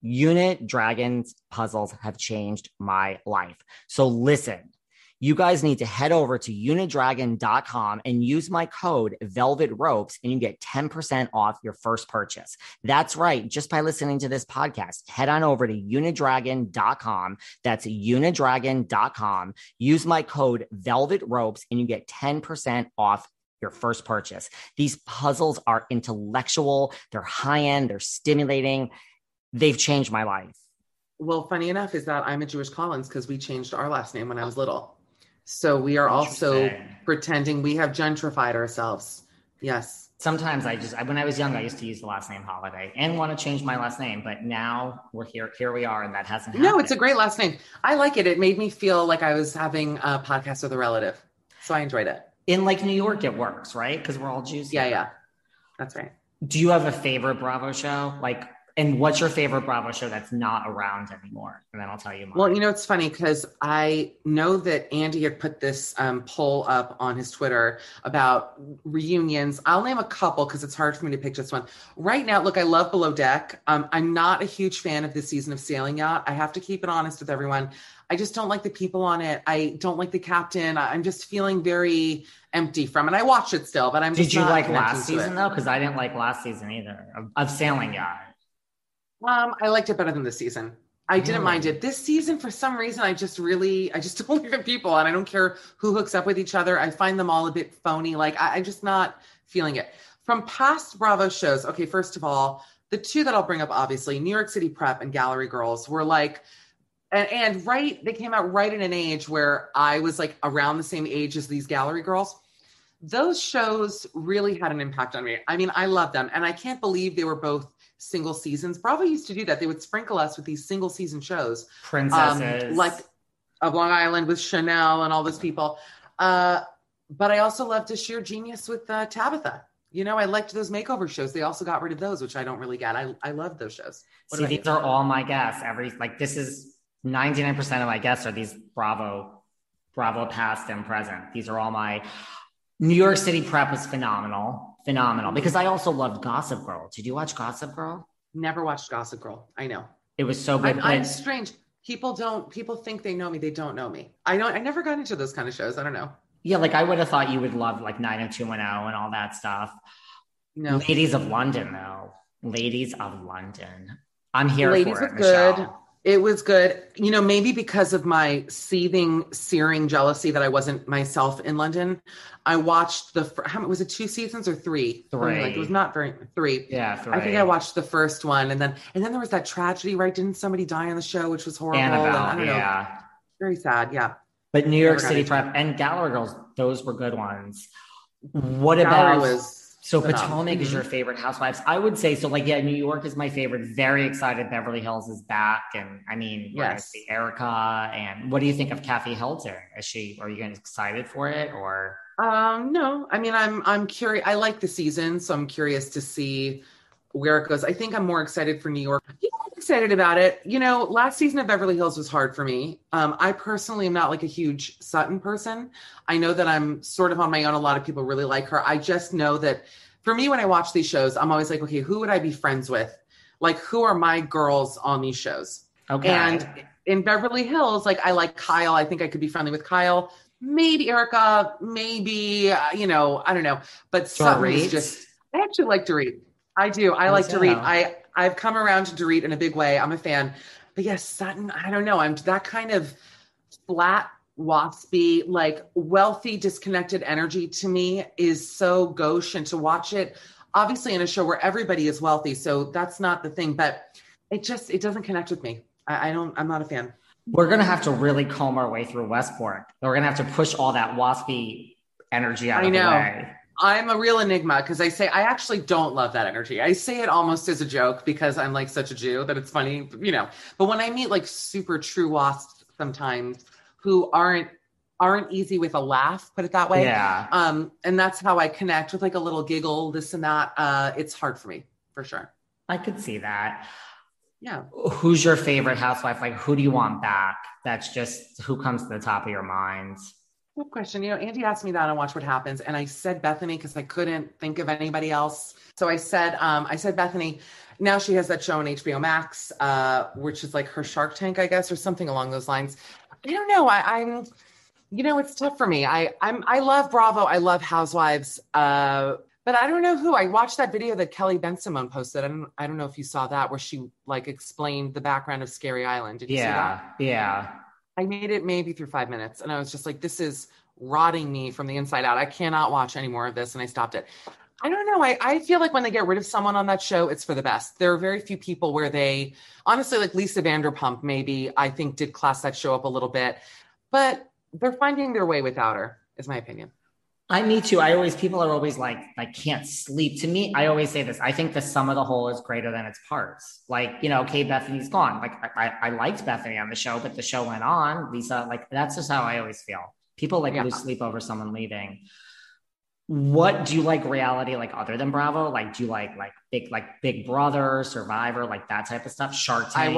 Unidragon's puzzles have changed my life. So listen. You guys need to head over to unidragon.com and use my code Velvet Ropes, and you get 10% off your first purchase. That's right. Just by listening to this podcast, head on over to unidragon.com. That's unidragon.com. Use my code Velvet Ropes, and you get 10% off your first purchase. These puzzles are intellectual. They're high end. They're stimulating. They've changed my life. Well, funny enough is that I'm a Jewish Collins because we changed our last name when I was little. So we are also pretending we have gentrified ourselves. Yes. Sometimes when I was young, I used to use the last name Holiday and want to change my last name, but now we're here we are, and that hasn't happened. No, it's a great last name. I like it. It made me feel like I was having a podcast with a relative. So I enjoyed it. In like New York, it works, right? Because we're all Jews. Yeah. That's right. Do you have a favorite Bravo show? And what's your favorite Bravo show that's not around anymore? And then I'll tell you mine. Well, it's funny because I know that Andy had put this poll up on his Twitter about reunions. I'll name a couple because it's hard for me to pick just one. Right now, look, I love Below Deck. I'm not a huge fan of this season of Sailing Yacht. I have to keep it honest with everyone. I just don't like the people on it. I don't like the captain. I'm just feeling very empty from it. I watch it still, but I'm just Did you like last season, though? Because I didn't like last season either of Sailing Yacht. I liked it better than this season. I didn't mind it. This season, for some reason, I just don't like the people, and I don't care who hooks up with each other. I find them all a bit phony. Like, I'm just not feeling it. From past Bravo shows, okay, first of all, the two that I'll bring up, obviously, New York City Prep and Gallery Girls were like, and they came out right in an age where I was like around the same age as these Gallery Girls. Those shows really had an impact on me. I mean, I love them. And I can't believe they were both single seasons. Bravo used to do that. They would sprinkle us with these single season shows. Princesses. Like of Long Island with Chanel and all those people. But I also loved Sheer Genius with Tabitha. You know, I liked those makeover shows. They also got rid of those, which I don't really get. I love those shows. See, these are all my guests. This is 99% of my guests are these Bravo past and present. These are all my... New York City Prep was phenomenal, because I also loved Gossip Girl. Did you watch Gossip Girl? Never watched Gossip Girl. I know. It was so good. I'm strange. People think they know me. They don't know me. I never got into those kind of shows. I don't know. Yeah, like I would have thought you would love like 90210 and all that stuff. No. Ladies of London, though. Ladies of London. I'm here Ladies for it, was good. Michelle. It was good. You know, maybe because of my searing jealousy that I wasn't myself in London. I watched was it 2 seasons or 3? 3. Like, it was not very 3. Yeah, 3. I think I watched the first one, and then there was that tragedy, right? Didn't somebody die on the show, which was horrible? Annabelle, I don't know. yeah. Very sad, yeah. But New York City Prep and Gallery Girls, those were good ones. What Gallery about... was So Potomac is your favorite Housewives? I would say so. Like, yeah, New York is my favorite. Very excited Beverly Hills is back, and I mean, we're gonna see Erica. And what do you think of Kathy Hilton? Are you getting excited for it or? No. I mean, I'm curious. I like the season, so I'm curious to see where it goes. I think I'm more excited for New York. Yeah, I'm excited about it. You know, last season of Beverly Hills was hard for me. I personally am not like a huge Sutton person. I know that I'm sort of on my own. A lot of people really like her. I just know that for me, when I watch these shows, I'm always like, okay, who would I be friends with? Like, who are my girls on these shows? Okay. And in Beverly Hills, like, I like Kyle. I think I could be friendly with Kyle. Maybe Erica. Maybe, I don't know. But Sutton is just, I actually like Dorit. I do. I like Dorit. I've come around to Dorit in a big way. I'm a fan. But yes, Sutton, I don't know. I'm that kind of flat, waspy, like wealthy, disconnected energy to me is so gauche. And to watch it, obviously in a show where everybody is wealthy. So that's not the thing, but it doesn't connect with me. I'm not a fan. We're going to have to really comb our way through Westport. We're going to have to push all that waspy energy out of the way. I'm a real enigma because I actually don't love that energy. I say it almost as a joke because I'm like such a Jew that it's funny, But when I meet like super true wasps sometimes who aren't easy with a laugh, put it that way. Yeah. And that's how I connect with like a little giggle, this and that. It's hard for me, for sure. I could see that. Yeah. Who's your favorite housewife? Like, who do you want back? That's just who comes to the top of your mind. Good question. Andy asked me that on Watch What Happens, and I said Bethany because I couldn't think of anybody else. So I said Bethany. Now she has that show on HBO Max, which is like her Shark Tank, I guess, or something along those lines. I don't know. I'm it's tough for me. I love Bravo. I love Housewives. But I don't know who. I watched that video that Kelly Ben-Simone posted. I don't know if you saw that, where she like explained the background of Scary Island. Did you see that? Yeah. I made it maybe through 5 minutes, and I was just like, this is rotting me from the inside out. I cannot watch any more of this, and I stopped it. I don't know. I feel like when they get rid of someone on that show, it's for the best. There are very few people where they, honestly, like Lisa Vanderpump, maybe, I think did class that show up a little bit. But they're finding their way without her, is my opinion. Me too. People are always like, I can't sleep. To me, I always say this. I think the sum of the whole is greater than its parts. Like, okay, Bethany's gone. Like, I liked Bethany on the show, but the show went on. Lisa, like, that's just how I always feel. People lose sleep over someone leaving. What do you like reality, like, other than Bravo? Like, do you like Big Brother, Survivor, like that type of stuff? Shark Tank?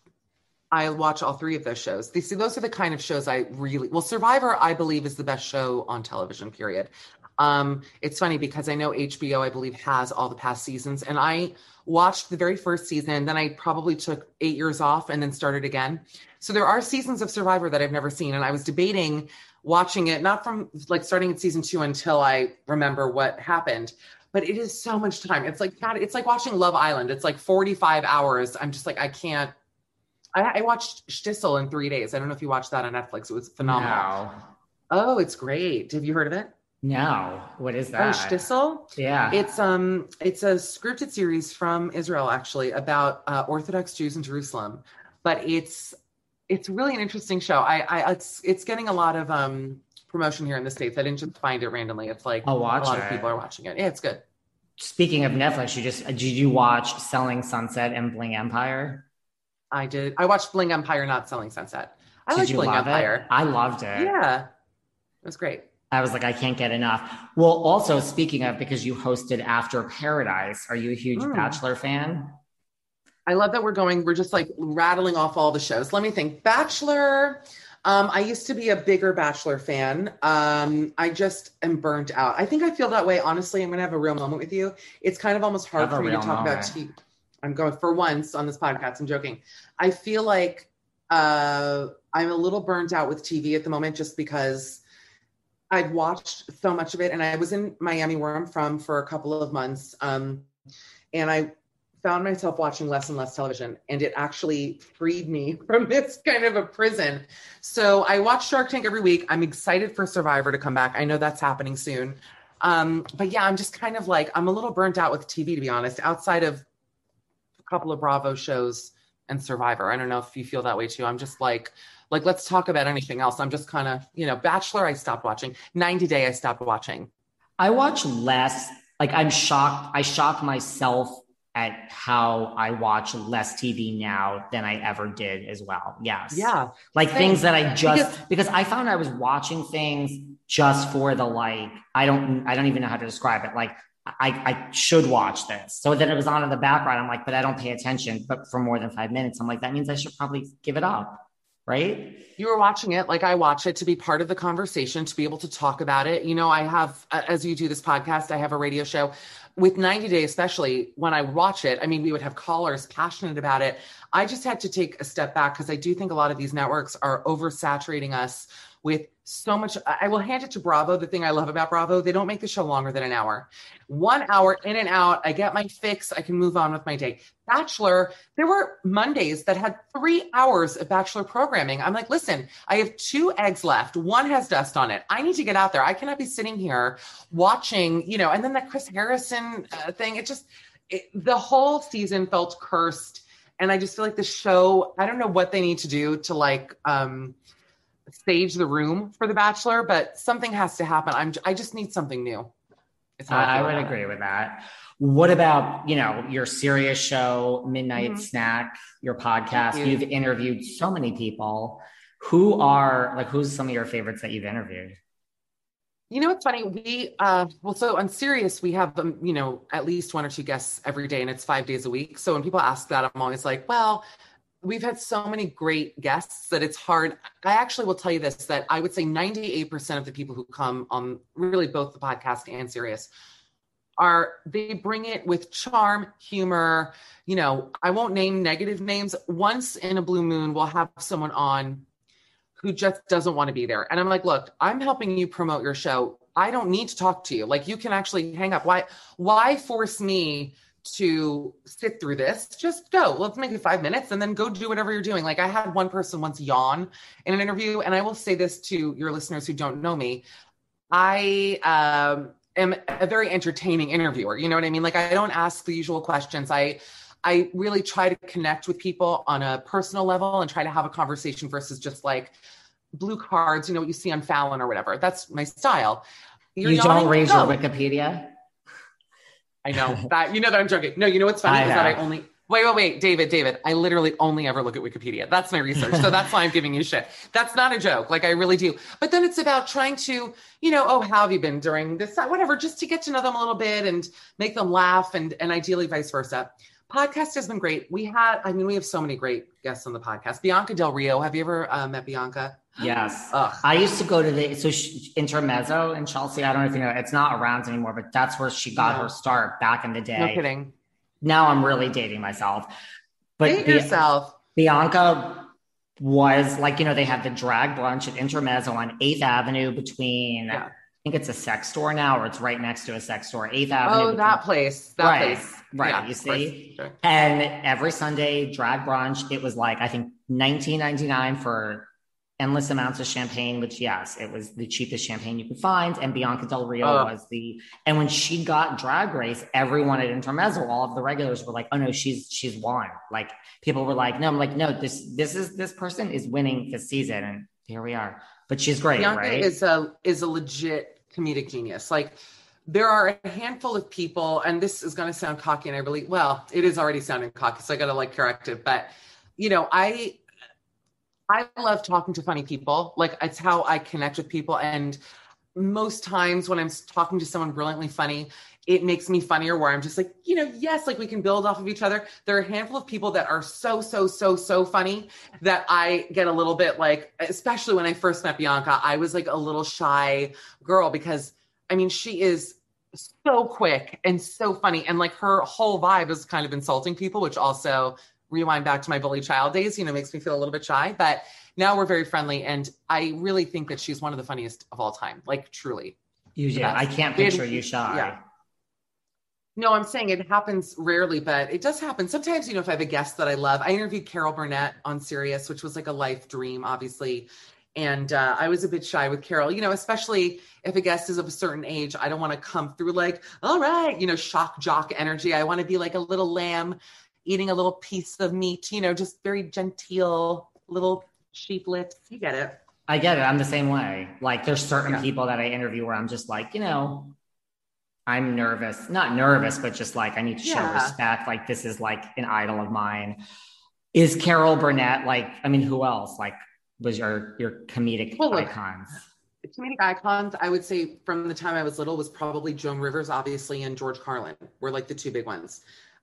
I watch all 3 of those shows. Those are the kind of shows Survivor, I believe, is the best show on television, period. It's funny because I know HBO, I believe, has all the past seasons. And I watched the very first season. Then I probably took 8 years off and then started again. So there are seasons of Survivor that I've never seen. And I was debating watching it, not from like starting at season 2 until I remember what happened. But it is so much time. It's like watching Love Island. It's like 45 hours. I'm just like, I can't I watched Shtisel in 3 days. I don't know if you watched that on Netflix. It was phenomenal. No. Oh, it's great. Have you heard of it? No. What is that? Oh, Shtisel? Yeah. It's a scripted series from Israel, actually, about Orthodox Jews in Jerusalem. But it's really an interesting show. It's getting a lot of promotion here in the States. I didn't just find it randomly. It's like I'll watch a lot it. of people are watching it. Yeah, it's good. Speaking of Netflix, did you watch Selling Sunset and Bling Empire? I did. I watched Bling Empire, not Selling Sunset. I like Bling love Empire. It? I loved it. Yeah, it was great. I was like, I can't get enough. Well, also speaking of, because you hosted After Paradise, are you a huge Bachelor fan? I love that we're just like rattling off all the shows. Let me think. Bachelor. I used to be a bigger Bachelor fan. I just am burnt out. I think I feel that way. Honestly, I'm going to have a real moment with you. It's kind of almost hard for me to talk about TV. I'm going for once on this podcast. I'm joking. I feel like I'm a little burnt out with TV at the moment just because I've watched so much of it. And I was in Miami, where I'm from, for a couple of months. And I found myself watching less and less television, and it actually freed me from this kind of a prison. So I watch Shark Tank every week. I'm excited for Survivor to come back. I know that's happening soon. But yeah, I'm just kind of like, I'm a little burnt out with TV, to be honest, outside of a couple of Bravo shows and Survivor. I don't know if you feel that way too. I'm just like, let's talk about anything else. I'm just kind of, Bachelor, I stopped watching. 90 Day, I stopped watching. I watch less. Like, I'm shocked. I shock myself at how I watch less TV now than I ever did as well. Yes. Yeah. Like things that I because I found I was watching things just for the, like, I don't even know how to describe it. Like, I should watch this. So then it was on in the background. I'm like, but I don't pay attention, but for more than 5 minutes, I'm like, that means I should probably give it up. Right? You were watching it like I watch it, to be part of the conversation, to be able to talk about it. I have, as you do this podcast, I have a radio show. With 90 Day, especially when I watch it, I mean, we would have callers passionate about it. I just had to take a step back because I do think a lot of these networks are oversaturating us with so much. I will hand it to Bravo. The thing I love about Bravo, they don't make the show longer than an hour. 1 hour in and out. I get my fix. I can move on with my day. Bachelor, there were Mondays that had 3 hours of Bachelor programming. I'm like, listen, I have 2 eggs left. One has dust on it. I need to get out there. I cannot be sitting here watching, and then that Chris Harrison thing. The whole season felt cursed. And I just feel like the show, I don't know what they need to do to stage the room for The Bachelor, but something has to happen. I just need something new. I would agree with that. What about, your serious show, Midnight Snack, your podcast? You've interviewed so many people. Who's some of your favorites that you've interviewed? It's funny. So on Sirius, we have, at least 1 or 2 guests every day, and it's 5 days a week. So when people ask that, I'm always like, well, we've had so many great guests that it's hard. I actually will tell you this, that I would say 98% of the people who come on really both the podcast and Sirius they bring it with charm, humor. I won't name negative names. Once in a blue moon, we'll have someone on who just doesn't want to be there. And I'm like, look, I'm helping you promote your show. I don't need to talk to you. Like, you can actually hang up. Why force me to sit through this? Just go. Let's make it 5 minutes and then go do whatever you're doing. Like, I had one person once yawn in an interview, and I will say this to your listeners who don't know me. I am a very entertaining interviewer. You know what I mean? Like, I don't ask the usual questions. I really try to connect with people on a personal level and try to have a conversation versus just like blue cards, what you see on Fallon or whatever. That's my style. You don't read your Wikipedia? I know that, that I'm joking. No, what's funny is that I only, wait, David, I literally only ever look at Wikipedia. That's my research. So that's why I'm giving you shit. That's not a joke. Like, I really do. But then it's about trying to, how have you been during this, whatever, just to get to know them a little bit and make them laugh, and ideally vice versa. Podcast has been great. We have so many great guests on the podcast. Bianca Del Rio. Have you ever met Bianca? Yes. I used to go to Intermezzo in Chelsea. I don't know if you know, it's not around anymore, but that's where she got her start back in the day. No kidding. Now I'm really dating myself. But Date yourself. Bianca was like, they had the drag brunch at Intermezzo on 8th Avenue between think it's a sex store now, or it's right next to a sex store, 8th Avenue. Oh, that place. Right. Yeah, you see? Sure. And every Sunday, drag brunch, it was like, I think $19.99 for endless amounts of champagne, which, yes, it was the cheapest champagne you could find. And Bianca Del Rio was and when she got Drag Race, everyone at Intermezzo, all of the regulars were like, oh no, she's won. Like, people were like, no, I'm like, no, this person is winning this season. And here we are. But she's great, Bianca right? is a legit comedic genius. Like, there are a handful of people, and this is going to sound cocky, and it is already sounding cocky, so I got to correct it. But, I love talking to funny people. Like, it's how I connect with people. And most times when I'm talking to someone brilliantly funny, it makes me funnier, where I'm just like, yes, like we can build off of each other. There are a handful of people that are so funny that I get a little bit like, especially when I first met Bianca, I was like a little shy girl because, I mean, she is so quick and so funny. And like her whole vibe is kind of insulting people, which also, rewind back to my bully child days, makes me feel a little bit shy, but now we're very friendly. And I really think that she's one of the funniest of all time. Like, truly. Yeah, I can't picture you shy. Yeah. No, I'm saying it happens rarely, but it does happen. Sometimes, if I have a guest that I love, I interviewed Carol Burnett on Sirius, which was like a life dream, obviously. And I was a bit shy with Carol, especially if a guest is of a certain age. I don't want to come through like, all right, shock jock energy. I want to be like a little lamb eating a little piece of meat, just very genteel little sheep lips. You get it. I get it. I'm the same way. Like, there's certain people that I interview where I'm just like, I'm nervous, not nervous, but just like, I need to show respect. Like, this is like an idol of mine. Is Carol Burnett, like, I mean, who else like was your comedic icons? Comedic icons, I would say from the time I was little was probably Joan Rivers, obviously, and George Carlin were like the two big ones.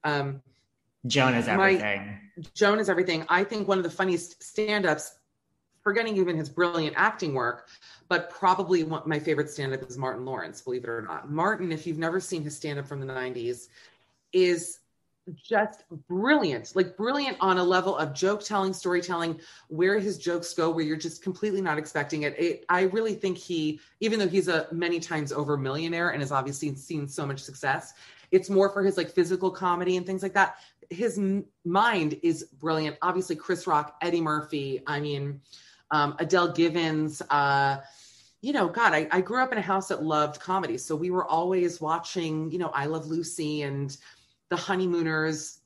Joan is everything. Joan is everything. I think one of the funniest stand-ups, forgetting even his brilliant acting work, but probably my favorite stand-up is Martin Lawrence, believe it or not. Martin, if you've never seen his stand-up from the 90s, is just brilliant. Like, brilliant on a level of joke telling, storytelling, where his jokes go, where you're just completely not expecting it. I really think even though he's a many times over millionaire and has obviously seen so much success, it's more for his like physical comedy and things like that. His mind is brilliant. Obviously, Chris Rock, Eddie Murphy. I mean, Adele Givens. I grew up in a house that loved comedy. So we were always watching, I Love Lucy and The Honeymooners,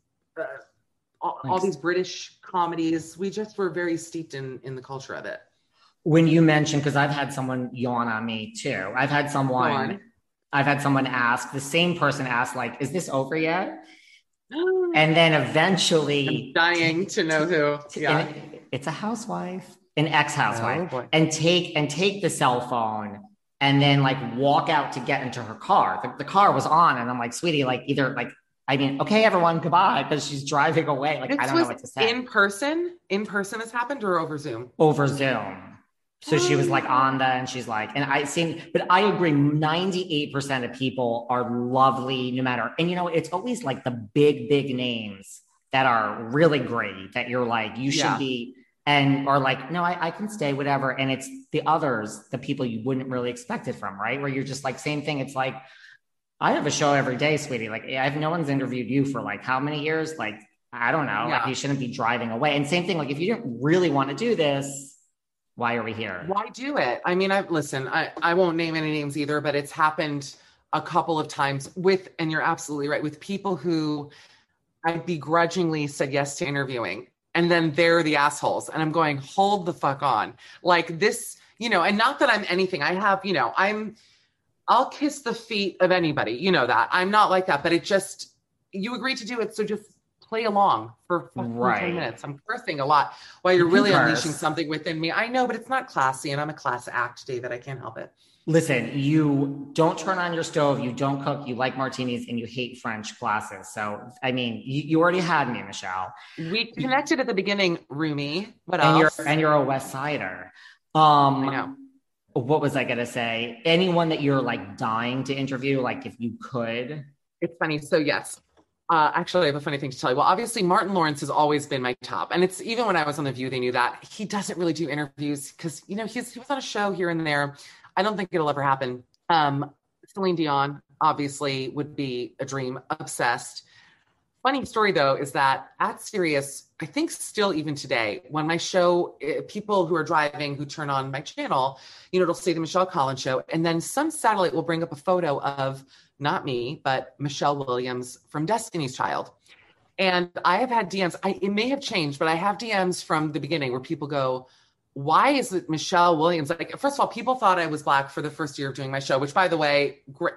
all these British comedies. We just were very steeped in the culture of it. When you mentioned, because I've had someone yawn on me too. I've had someone ask, the same person ask, like, is this over yet? And then eventually, I'm dying to know who. Yeah, it's a housewife, an ex-housewife, oh, and take the cell phone and then like walk out to get into her car. The car was on, and I'm like, sweetie, like either like, I mean, okay, everyone, goodbye, because she's driving away. Like, I don't know what to say. In person has happened, or over Zoom? Over Zoom. So she was like on that, and she's like, and but I agree, 98% of people are lovely no matter. And it's always like the big names that are really great that you're like, you should be, and are like, no, I can stay, whatever. And it's the others, the people you wouldn't really expect it from, right? Where you're just like, same thing. It's like, I have a show every day, sweetie. Like, no one's interviewed you for like how many years? Like, I don't know. Like, you shouldn't be driving away. And same thing, like, if you didn't really want to do this, why are we here? Why do it? I mean, I won't name any names either, but it's happened a couple of times and you're absolutely right, with people who I begrudgingly said yes to interviewing. And then they're the assholes. And I'm going, hold the fuck on. Like this, and not that I'm anything. I have, I'll kiss the feet of anybody. That. I'm not like that, but you agreed to do it. So just play along for 10 minutes. I'm cursing a lot while you're really unleashing something within me. I know, but it's not classy, and I'm a class act, David. I can't help it. Listen, you don't turn on your stove, you don't cook, you like martinis, and you hate French glasses. So, I mean, you already had me, Michelle. We connected at the beginning, Rumi. What else? And you're a West Sider. I know. What was I going to say? Anyone that you're like dying to interview, like if you could? It's funny. So yes. Actually, I have a funny thing to tell you. Well, obviously, Martin Lawrence has always been my top. And it's even when I was on The View, they knew that. He doesn't really do interviews because, he was on a show here and there. I don't think it'll ever happen. Celine Dion obviously would be a dream. Obsessed. Funny story though is that at Sirius, I think still even today, when my show, people who are driving who turn on my channel, it'll say the Michelle Collins Show, and then some satellite will bring up a photo of not me, but Michelle Williams from Destiny's Child. And I have had DMs. It may have changed, but I have DMs from the beginning where people go, "Why is it Michelle Williams?" Like, first of all, people thought I was Black for the first year of doing my show, which, by the way,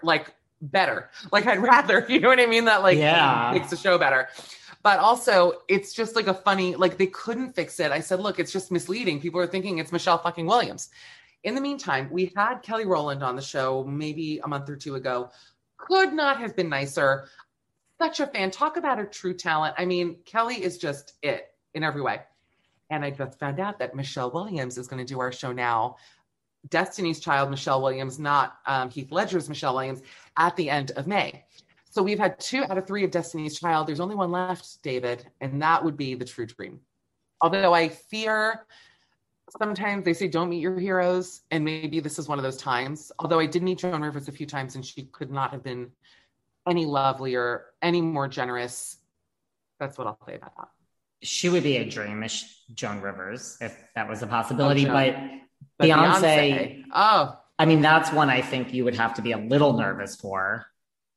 better. Like, I'd rather, you know what I mean? That makes the show better. But also, it's just like a funny, like, they couldn't fix it. I said, look, it's just misleading. People are thinking it's Michelle fucking Williams. In the meantime, we had Kelly Rowland on the show maybe a month or two ago. Could not have been nicer. Such a fan. Talk about a true talent. I mean, Kelly is just it in every way. And I just found out that Michelle Williams is going to do our show now. Destiny's Child, Michelle Williams, not Heath Ledger's Michelle Williams, at the end of May. So we've had 2 out of 3 of Destiny's Child. There's only one left, David, and that would be the true dream. Although I fear sometimes they say don't meet your heroes, and maybe this is one of those times. Although I did meet Joan Rivers a few times, and she could not have been any lovelier, any more generous. That's what I'll say about that. She would be a dreamish Joan Rivers if that was a possibility, but Beyonce. Oh, I mean, that's one I think you would have to be a little nervous for.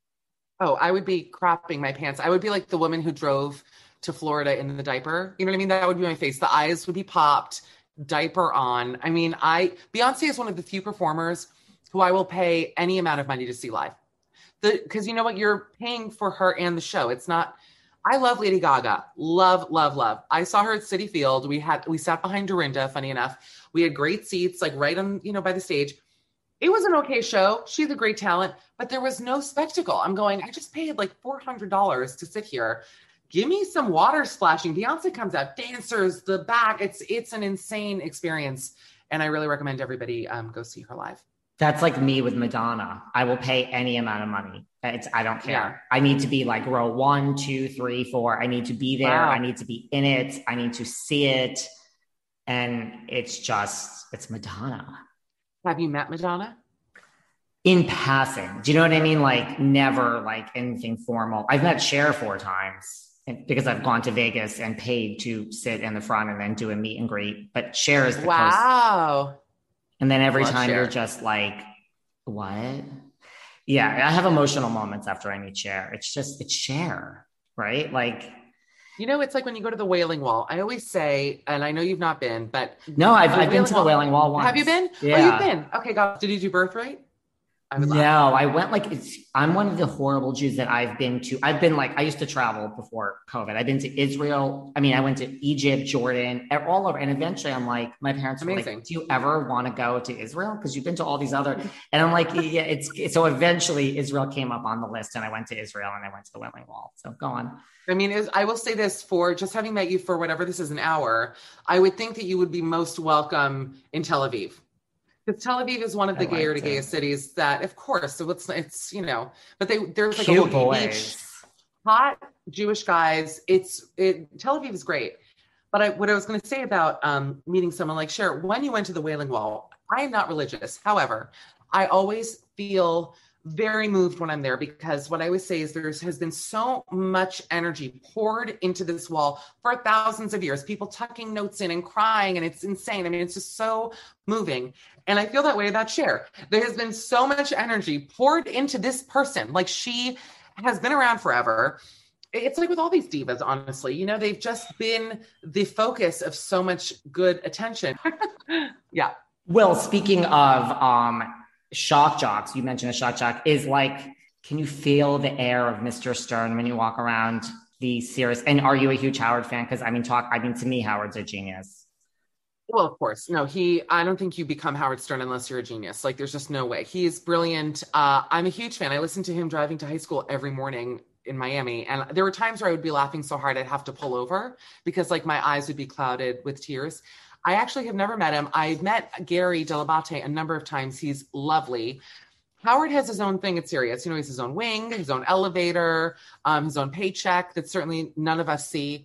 Oh, I would be crapping my pants. I would be like the woman who drove to Florida in the diaper. You know what I mean? That would be my face. The eyes would be popped, diaper on. I mean, Beyonce is one of the few performers who I will pay any amount of money to see live. Because you know what? You're paying for her and the show. It's not. I love Lady Gaga. Love, love, love. I saw her at Citi Field. We sat behind Dorinda, funny enough. We had great seats, like right on, by the stage. It was an okay show. She's a great talent, but there was no spectacle. I'm going, I just paid like $400 to sit here. Give me some water splashing. Beyonce comes out, dancers, the back. It's an insane experience. And I really recommend everybody go see her live. That's like me with Madonna. I will pay any amount of money. I don't care. Yeah. I need to be like row 1, 2, 3, 4. I need to be there. Wow. I need to be in it. I need to see it. And it's Madonna. Have you met Madonna? In passing. Do you know what I mean? Like never like anything formal. I've met Cher 4 times because I've gone to Vegas and paid to sit in the front and then do a meet and greet. But Cher is the wow. And then every time Cher. You're just like, what? Yeah, I have emotional moments after I meet Cher. It's Cher, right? Like, it's like when you go to the Wailing Wall. I always say, and I know you've not been, but no, I've been to the Wailing Wall once. Have you been? Yeah. Oh, you've been. Okay, God, did you do Birthright? No, I went I'm one of the horrible Jews that I've been to. I used to travel before COVID. I've been to Israel. I mean, I went to Egypt, Jordan, all over. And eventually I'm like, my parents were like, do you ever want to go to Israel? Because you've been to all these other, and I'm like, yeah, so eventually Israel came up on the list and I went to Israel and I went to the Wailing Wall. So go on. I mean, I will say this, for just having met you for whatever this is an hour, I would think that you would be most welcome in Tel Aviv. Because Tel Aviv is one of the gayer to gayest cities that, of course, so it's but there's like cute a whole beach, hot Jewish guys. Tel Aviv is great. But what I was going to say about meeting someone like Cher, when you went to the Wailing Wall, I am not religious. However, I always feel very moved when I'm there, because what I always say is there has been so much energy poured into this wall for thousands of years, people tucking notes in and crying, and it's insane. I mean, it's just so moving. And I feel that way about Cher. There has been so much energy poured into this person. Like, she has been around forever. It's like with all these divas, honestly, they've just been the focus of so much good attention. Yeah. Well, speaking of, shock jocks, you mentioned a shock jock, is like, can you feel the air of Mr. Stern when you walk around the Sirius? And are you a huge Howard fan? Because to me, Howard's a genius. Well, of course. No, I don't think you become Howard Stern unless you're a genius. Like, there's just no way. He is brilliant. I'm a huge fan. I listen to him driving to high school every morning in Miami. And there were times where I would be laughing so hard I'd have to pull over because like my eyes would be clouded with tears. I actually have never met him. I've met Gary Dell'Abate a number of times. He's lovely. Howard has his own thing at Sirius. He has his own wing, his own elevator, his own paycheck that certainly none of us see.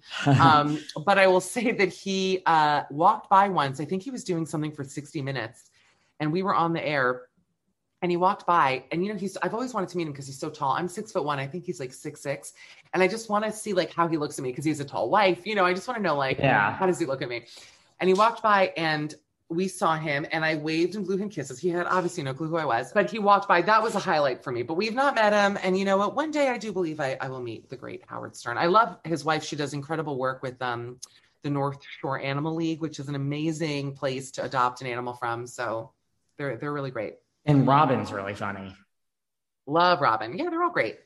But I will say that he walked by once. I think he was doing something for 60 Minutes, and we were on the air. And he walked by, and I've always wanted to meet him because he's so tall. I'm 6'1". I think he's like 6'6". And I just want to see like how he looks at me because he's a tall wife. I just want to know like, how does he look at me? And he walked by and we saw him and I waved and blew him kisses. He had obviously no clue who I was, but he walked by. That was a highlight for me, but we've not met him. And you know what? One day I do believe I will meet the great Howard Stern. I love his wife. She does incredible work with the North Shore Animal League, which is an amazing place to adopt an animal from. So they're really great. And Robin's really funny. Love Robin. Yeah, they're all great.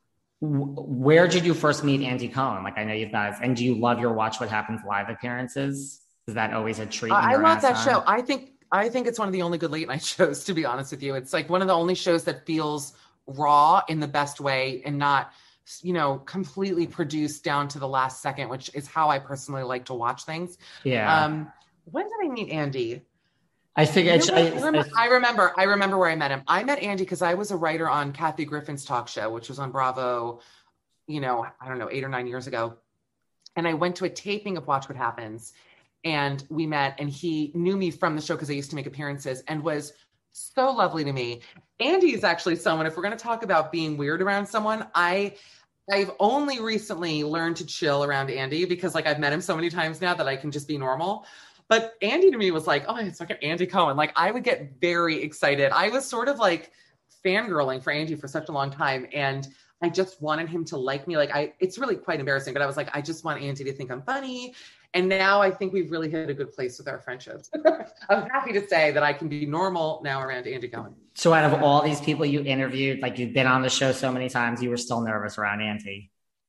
Where did you first meet Andy Cohen? Like, I know you guys, and do you love your Watch What Happens live appearances? Is that always a treat? I love that show. I think it's one of the only good late night shows, to be honest with you. It's like one of the only shows that feels raw in the best way and not, completely produced down to the last second, which is how I personally like to watch things. Yeah. When did I meet Andy? I figured. I remember where I met him. I met Andy because I was a writer on Kathy Griffin's talk show, which was on Bravo, I don't know, 8 or 9 years ago. And I went to a taping of Watch What Happens and we met, and he knew me from the show because I used to make appearances and was so lovely to me. Andy is actually someone, if we're going to talk about being weird around someone, I've only recently learned to chill around Andy because like I've met him so many times now that I can just be normal. But Andy to me was like, oh, it's like Andy Cohen. Like I would get very excited. I was sort of like fangirling for Andy for such a long time. And I just wanted him to like me. It's really quite embarrassing, but I was like, I just want Andy to think I'm funny. And now I think we've really hit a good place with our friendships. I'm happy to say that I can be normal now around Andy Cohen. So out of all these people you interviewed, like you've been on the show so many times, you were still nervous around Andy?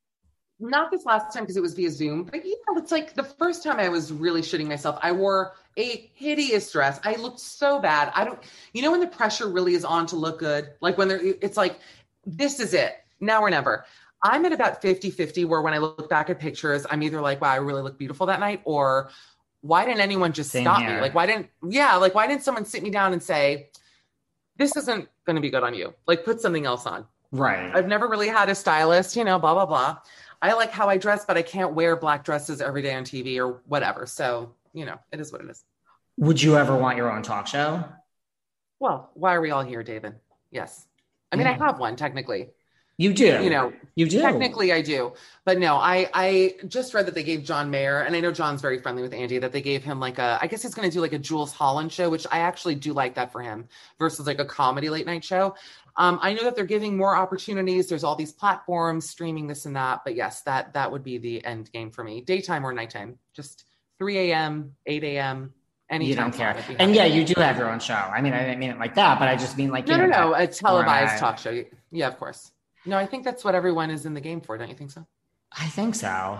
Not this last time because it was via Zoom, but it's like the first time I was really shitting myself. I wore a hideous dress. I looked so bad. When the pressure really is on to look good, like when it's like, this is it, now or never. I'm at about 50-50 where when I look back at pictures, I'm either like, wow, I really look beautiful that night, or why didn't anyone just stop me? Like, why didn't someone sit me down and say, this isn't going to be good on you. Like put something else on. Right. I've never really had a stylist, blah, blah, blah. I like how I dress, but I can't wear black dresses every day on TV or whatever. So, it is what it is. Would you ever want your own talk show? Well, why are we all here, David? Yes. I mean, I have one technically. You do. You do. Technically I do. But no, I just read that they gave John Mayer, and I know John's very friendly with Andy, that they gave him I guess he's going to do like a Jules Holland show, which I actually do like that for him versus like a comedy late night show. I know that they're giving more opportunities. There's all these platforms, streaming this and that. But yes, that would be the end game for me. Daytime or nighttime. Just 3 a.m., 8 a.m., anytime. You don't care. And yeah, you do have your own show. I mean, I didn't mean it like that, but I just mean like... No, a televised talk show. Yeah, of course. No, I think that's what everyone is in the game for. Don't you think so? I think so.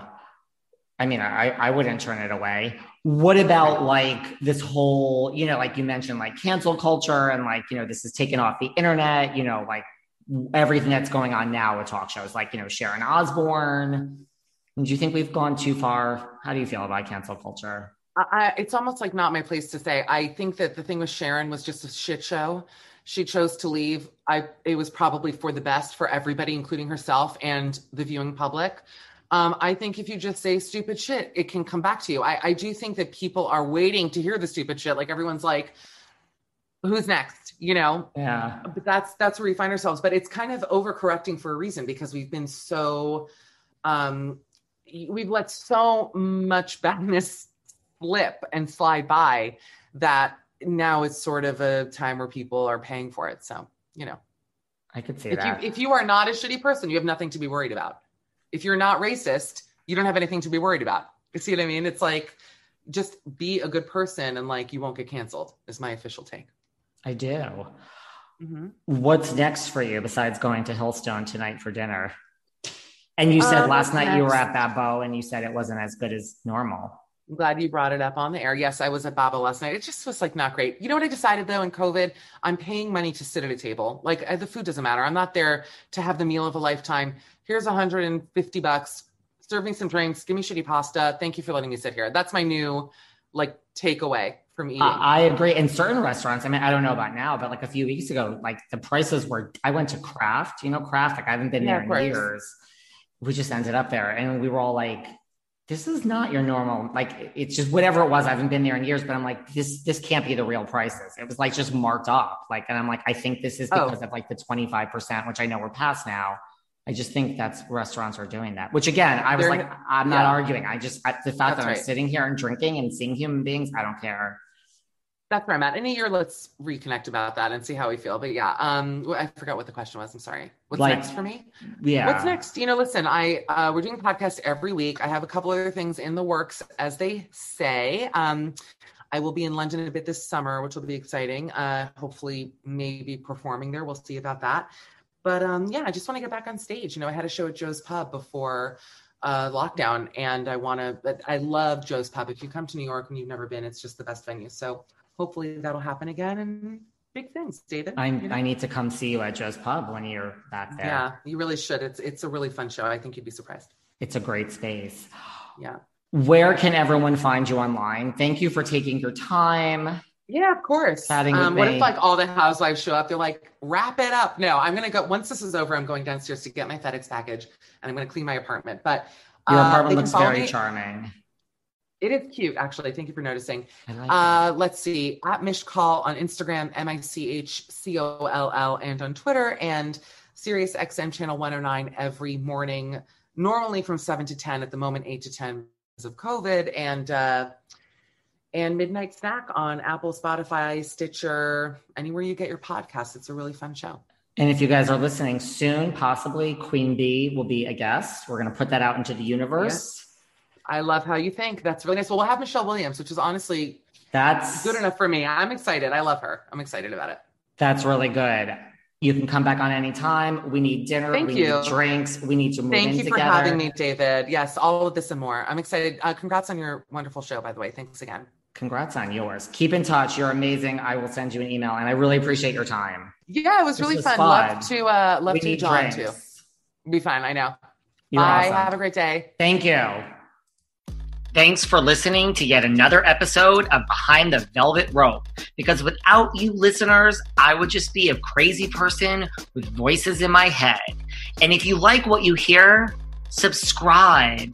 I mean, I wouldn't turn it away. What about like this whole, like you mentioned, like cancel culture and like, this is taken off the internet, like everything that's going on now with talk shows, like, Sharon Osbourne. Do you think we've gone too far? How do you feel about cancel culture? It's almost like not my place to say. I think that the thing with Sharon was just a shit show. She chose to leave. It was probably for the best for everybody, including herself and the viewing public. I think if you just say stupid shit, it can come back to you. I do think that people are waiting to hear the stupid shit. Like everyone's like, who's next? Yeah. But that's where we find ourselves. But it's kind of overcorrecting for a reason because we've been so, we've let so much badness slip and slide by that now it's sort of a time where people are paying for it. So, I could see that. If you are not a shitty person, you have nothing to be worried about. If you're not racist, you don't have anything to be worried about. You see what I mean? It's like, just be a good person and like, you won't get canceled is my official take. I do. Mm-hmm. What's next for you besides going to Hillstone tonight for dinner? And you said last night you were at Babbo and you said it wasn't as good as normal. I'm glad you brought it up on the air. Yes, I was at Babbo last night. It just was like not great. You know what I decided though in COVID? I'm paying money to sit at a table. Like the food doesn't matter. I'm not there to have the meal of a lifetime. Here's $150. Serve me some drinks. Give me shitty pasta. Thank you for letting me sit here. That's my new like takeaway from eating. I agree. In certain restaurants, I mean, I don't know about now, but like a few weeks ago, like the prices I went to Kraft, Kraft, like I haven't been there in years. We just ended up there and we were all like, this is not your normal, like, it's just whatever it was. I haven't been there in years, but I'm like, this can't be the real prices. It was like just marked up. Like, and I'm like, I think this is because of like the 25%, which I know we're past now. I just think that's restaurants are doing that, which again, I was like, I'm not arguing. The fact that I'm sitting here and drinking and seeing human beings, I don't care. That's where I'm at. In a year, let's reconnect about that and see how we feel. But yeah, I forgot what the question was. I'm sorry. What's next for me? Yeah. What's next? Listen, we're doing podcasts every week. I have a couple other things in the works, as they say. I will be in London a bit this summer, which will be exciting. Hopefully, maybe performing there. We'll see about that. But I just want to get back on stage. I had a show at Joe's Pub before lockdown, and I love Joe's Pub. If you come to New York and you've never been, it's just the best venue. So hopefully that'll happen again, and big things, David. I need to come see you at Joe's Pub when you're back there. Yeah, you really should. It's a really fun show. I think you'd be surprised. It's a great space. Yeah. Where can everyone find you online? Thank you for taking your time. Yeah, of course. What if like all the housewives show up? They're like, wrap it up. No, I'm going to go. Once this is over, I'm going downstairs to get my FedEx package, and I'm going to clean my apartment. But your apartment looks very charming. It is cute, actually. Thank you for noticing. I like let's see. At Michcoll on Instagram, MICHCOLL, and on Twitter, and Sirius XM channel 109 every morning, normally from 7 to 10, at the moment 8 to 10 because of COVID, and Midnight Snack on Apple, Spotify, Stitcher, anywhere you get your podcasts. It's a really fun show. And if you guys are listening soon, possibly Queen Bee will be a guest. We're going to put that out into the universe. Yes. I love how you think. That's really nice. Well, we'll have Michelle Williams, which is honestly that's good enough for me. I'm excited. I love her. I'm excited about it. That's really good. You can come back on any time. We need dinner. We need drinks. We need to move in together. Thank you for having me, David. Yes, all of this and more. I'm excited. Congrats on your wonderful show, by the way. Thanks again. Congrats on yours. Keep in touch. You're amazing. I will send you an email, and I really appreciate your time. Yeah, it was really fun. Love to John too. Be fun. I know. Bye. Awesome. Have a great day. Thank you. Thanks for listening to yet another episode of Behind the Velvet Rope. Because without you listeners, I would just be a crazy person with voices in my head. And if you like what you hear, subscribe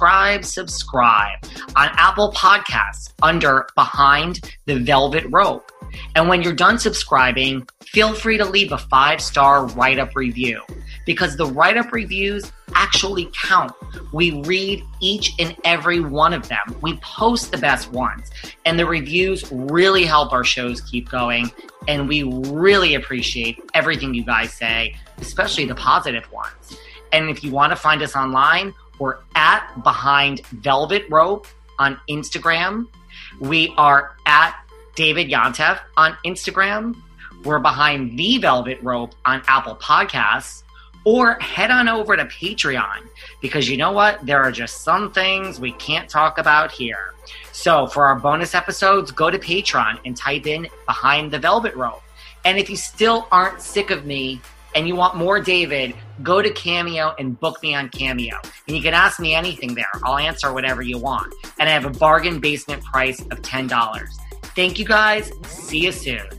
on Apple Podcasts under Behind the Velvet Rope. And when you're done subscribing, feel free to leave a 5-star write-up review, because the write-up reviews actually count. We read each and every one of them. We post the best ones, and the reviews really help our shows keep going. And we really appreciate everything you guys say, especially the positive ones. And if you want to find us online, we're at Behind Velvet Rope on Instagram. We are at David Yontef on Instagram. We're Behind the Velvet Rope on Apple Podcasts. Or head on over to Patreon, because you know what? There are just some things we can't talk about here. So for our bonus episodes, go to Patreon and type in Behind the Velvet Rope. And if you still aren't sick of me and you want more David, go to Cameo and book me on Cameo. And you can ask me anything there. I'll answer whatever you want. And I have a bargain basement price of $10. Thank you guys. See you soon.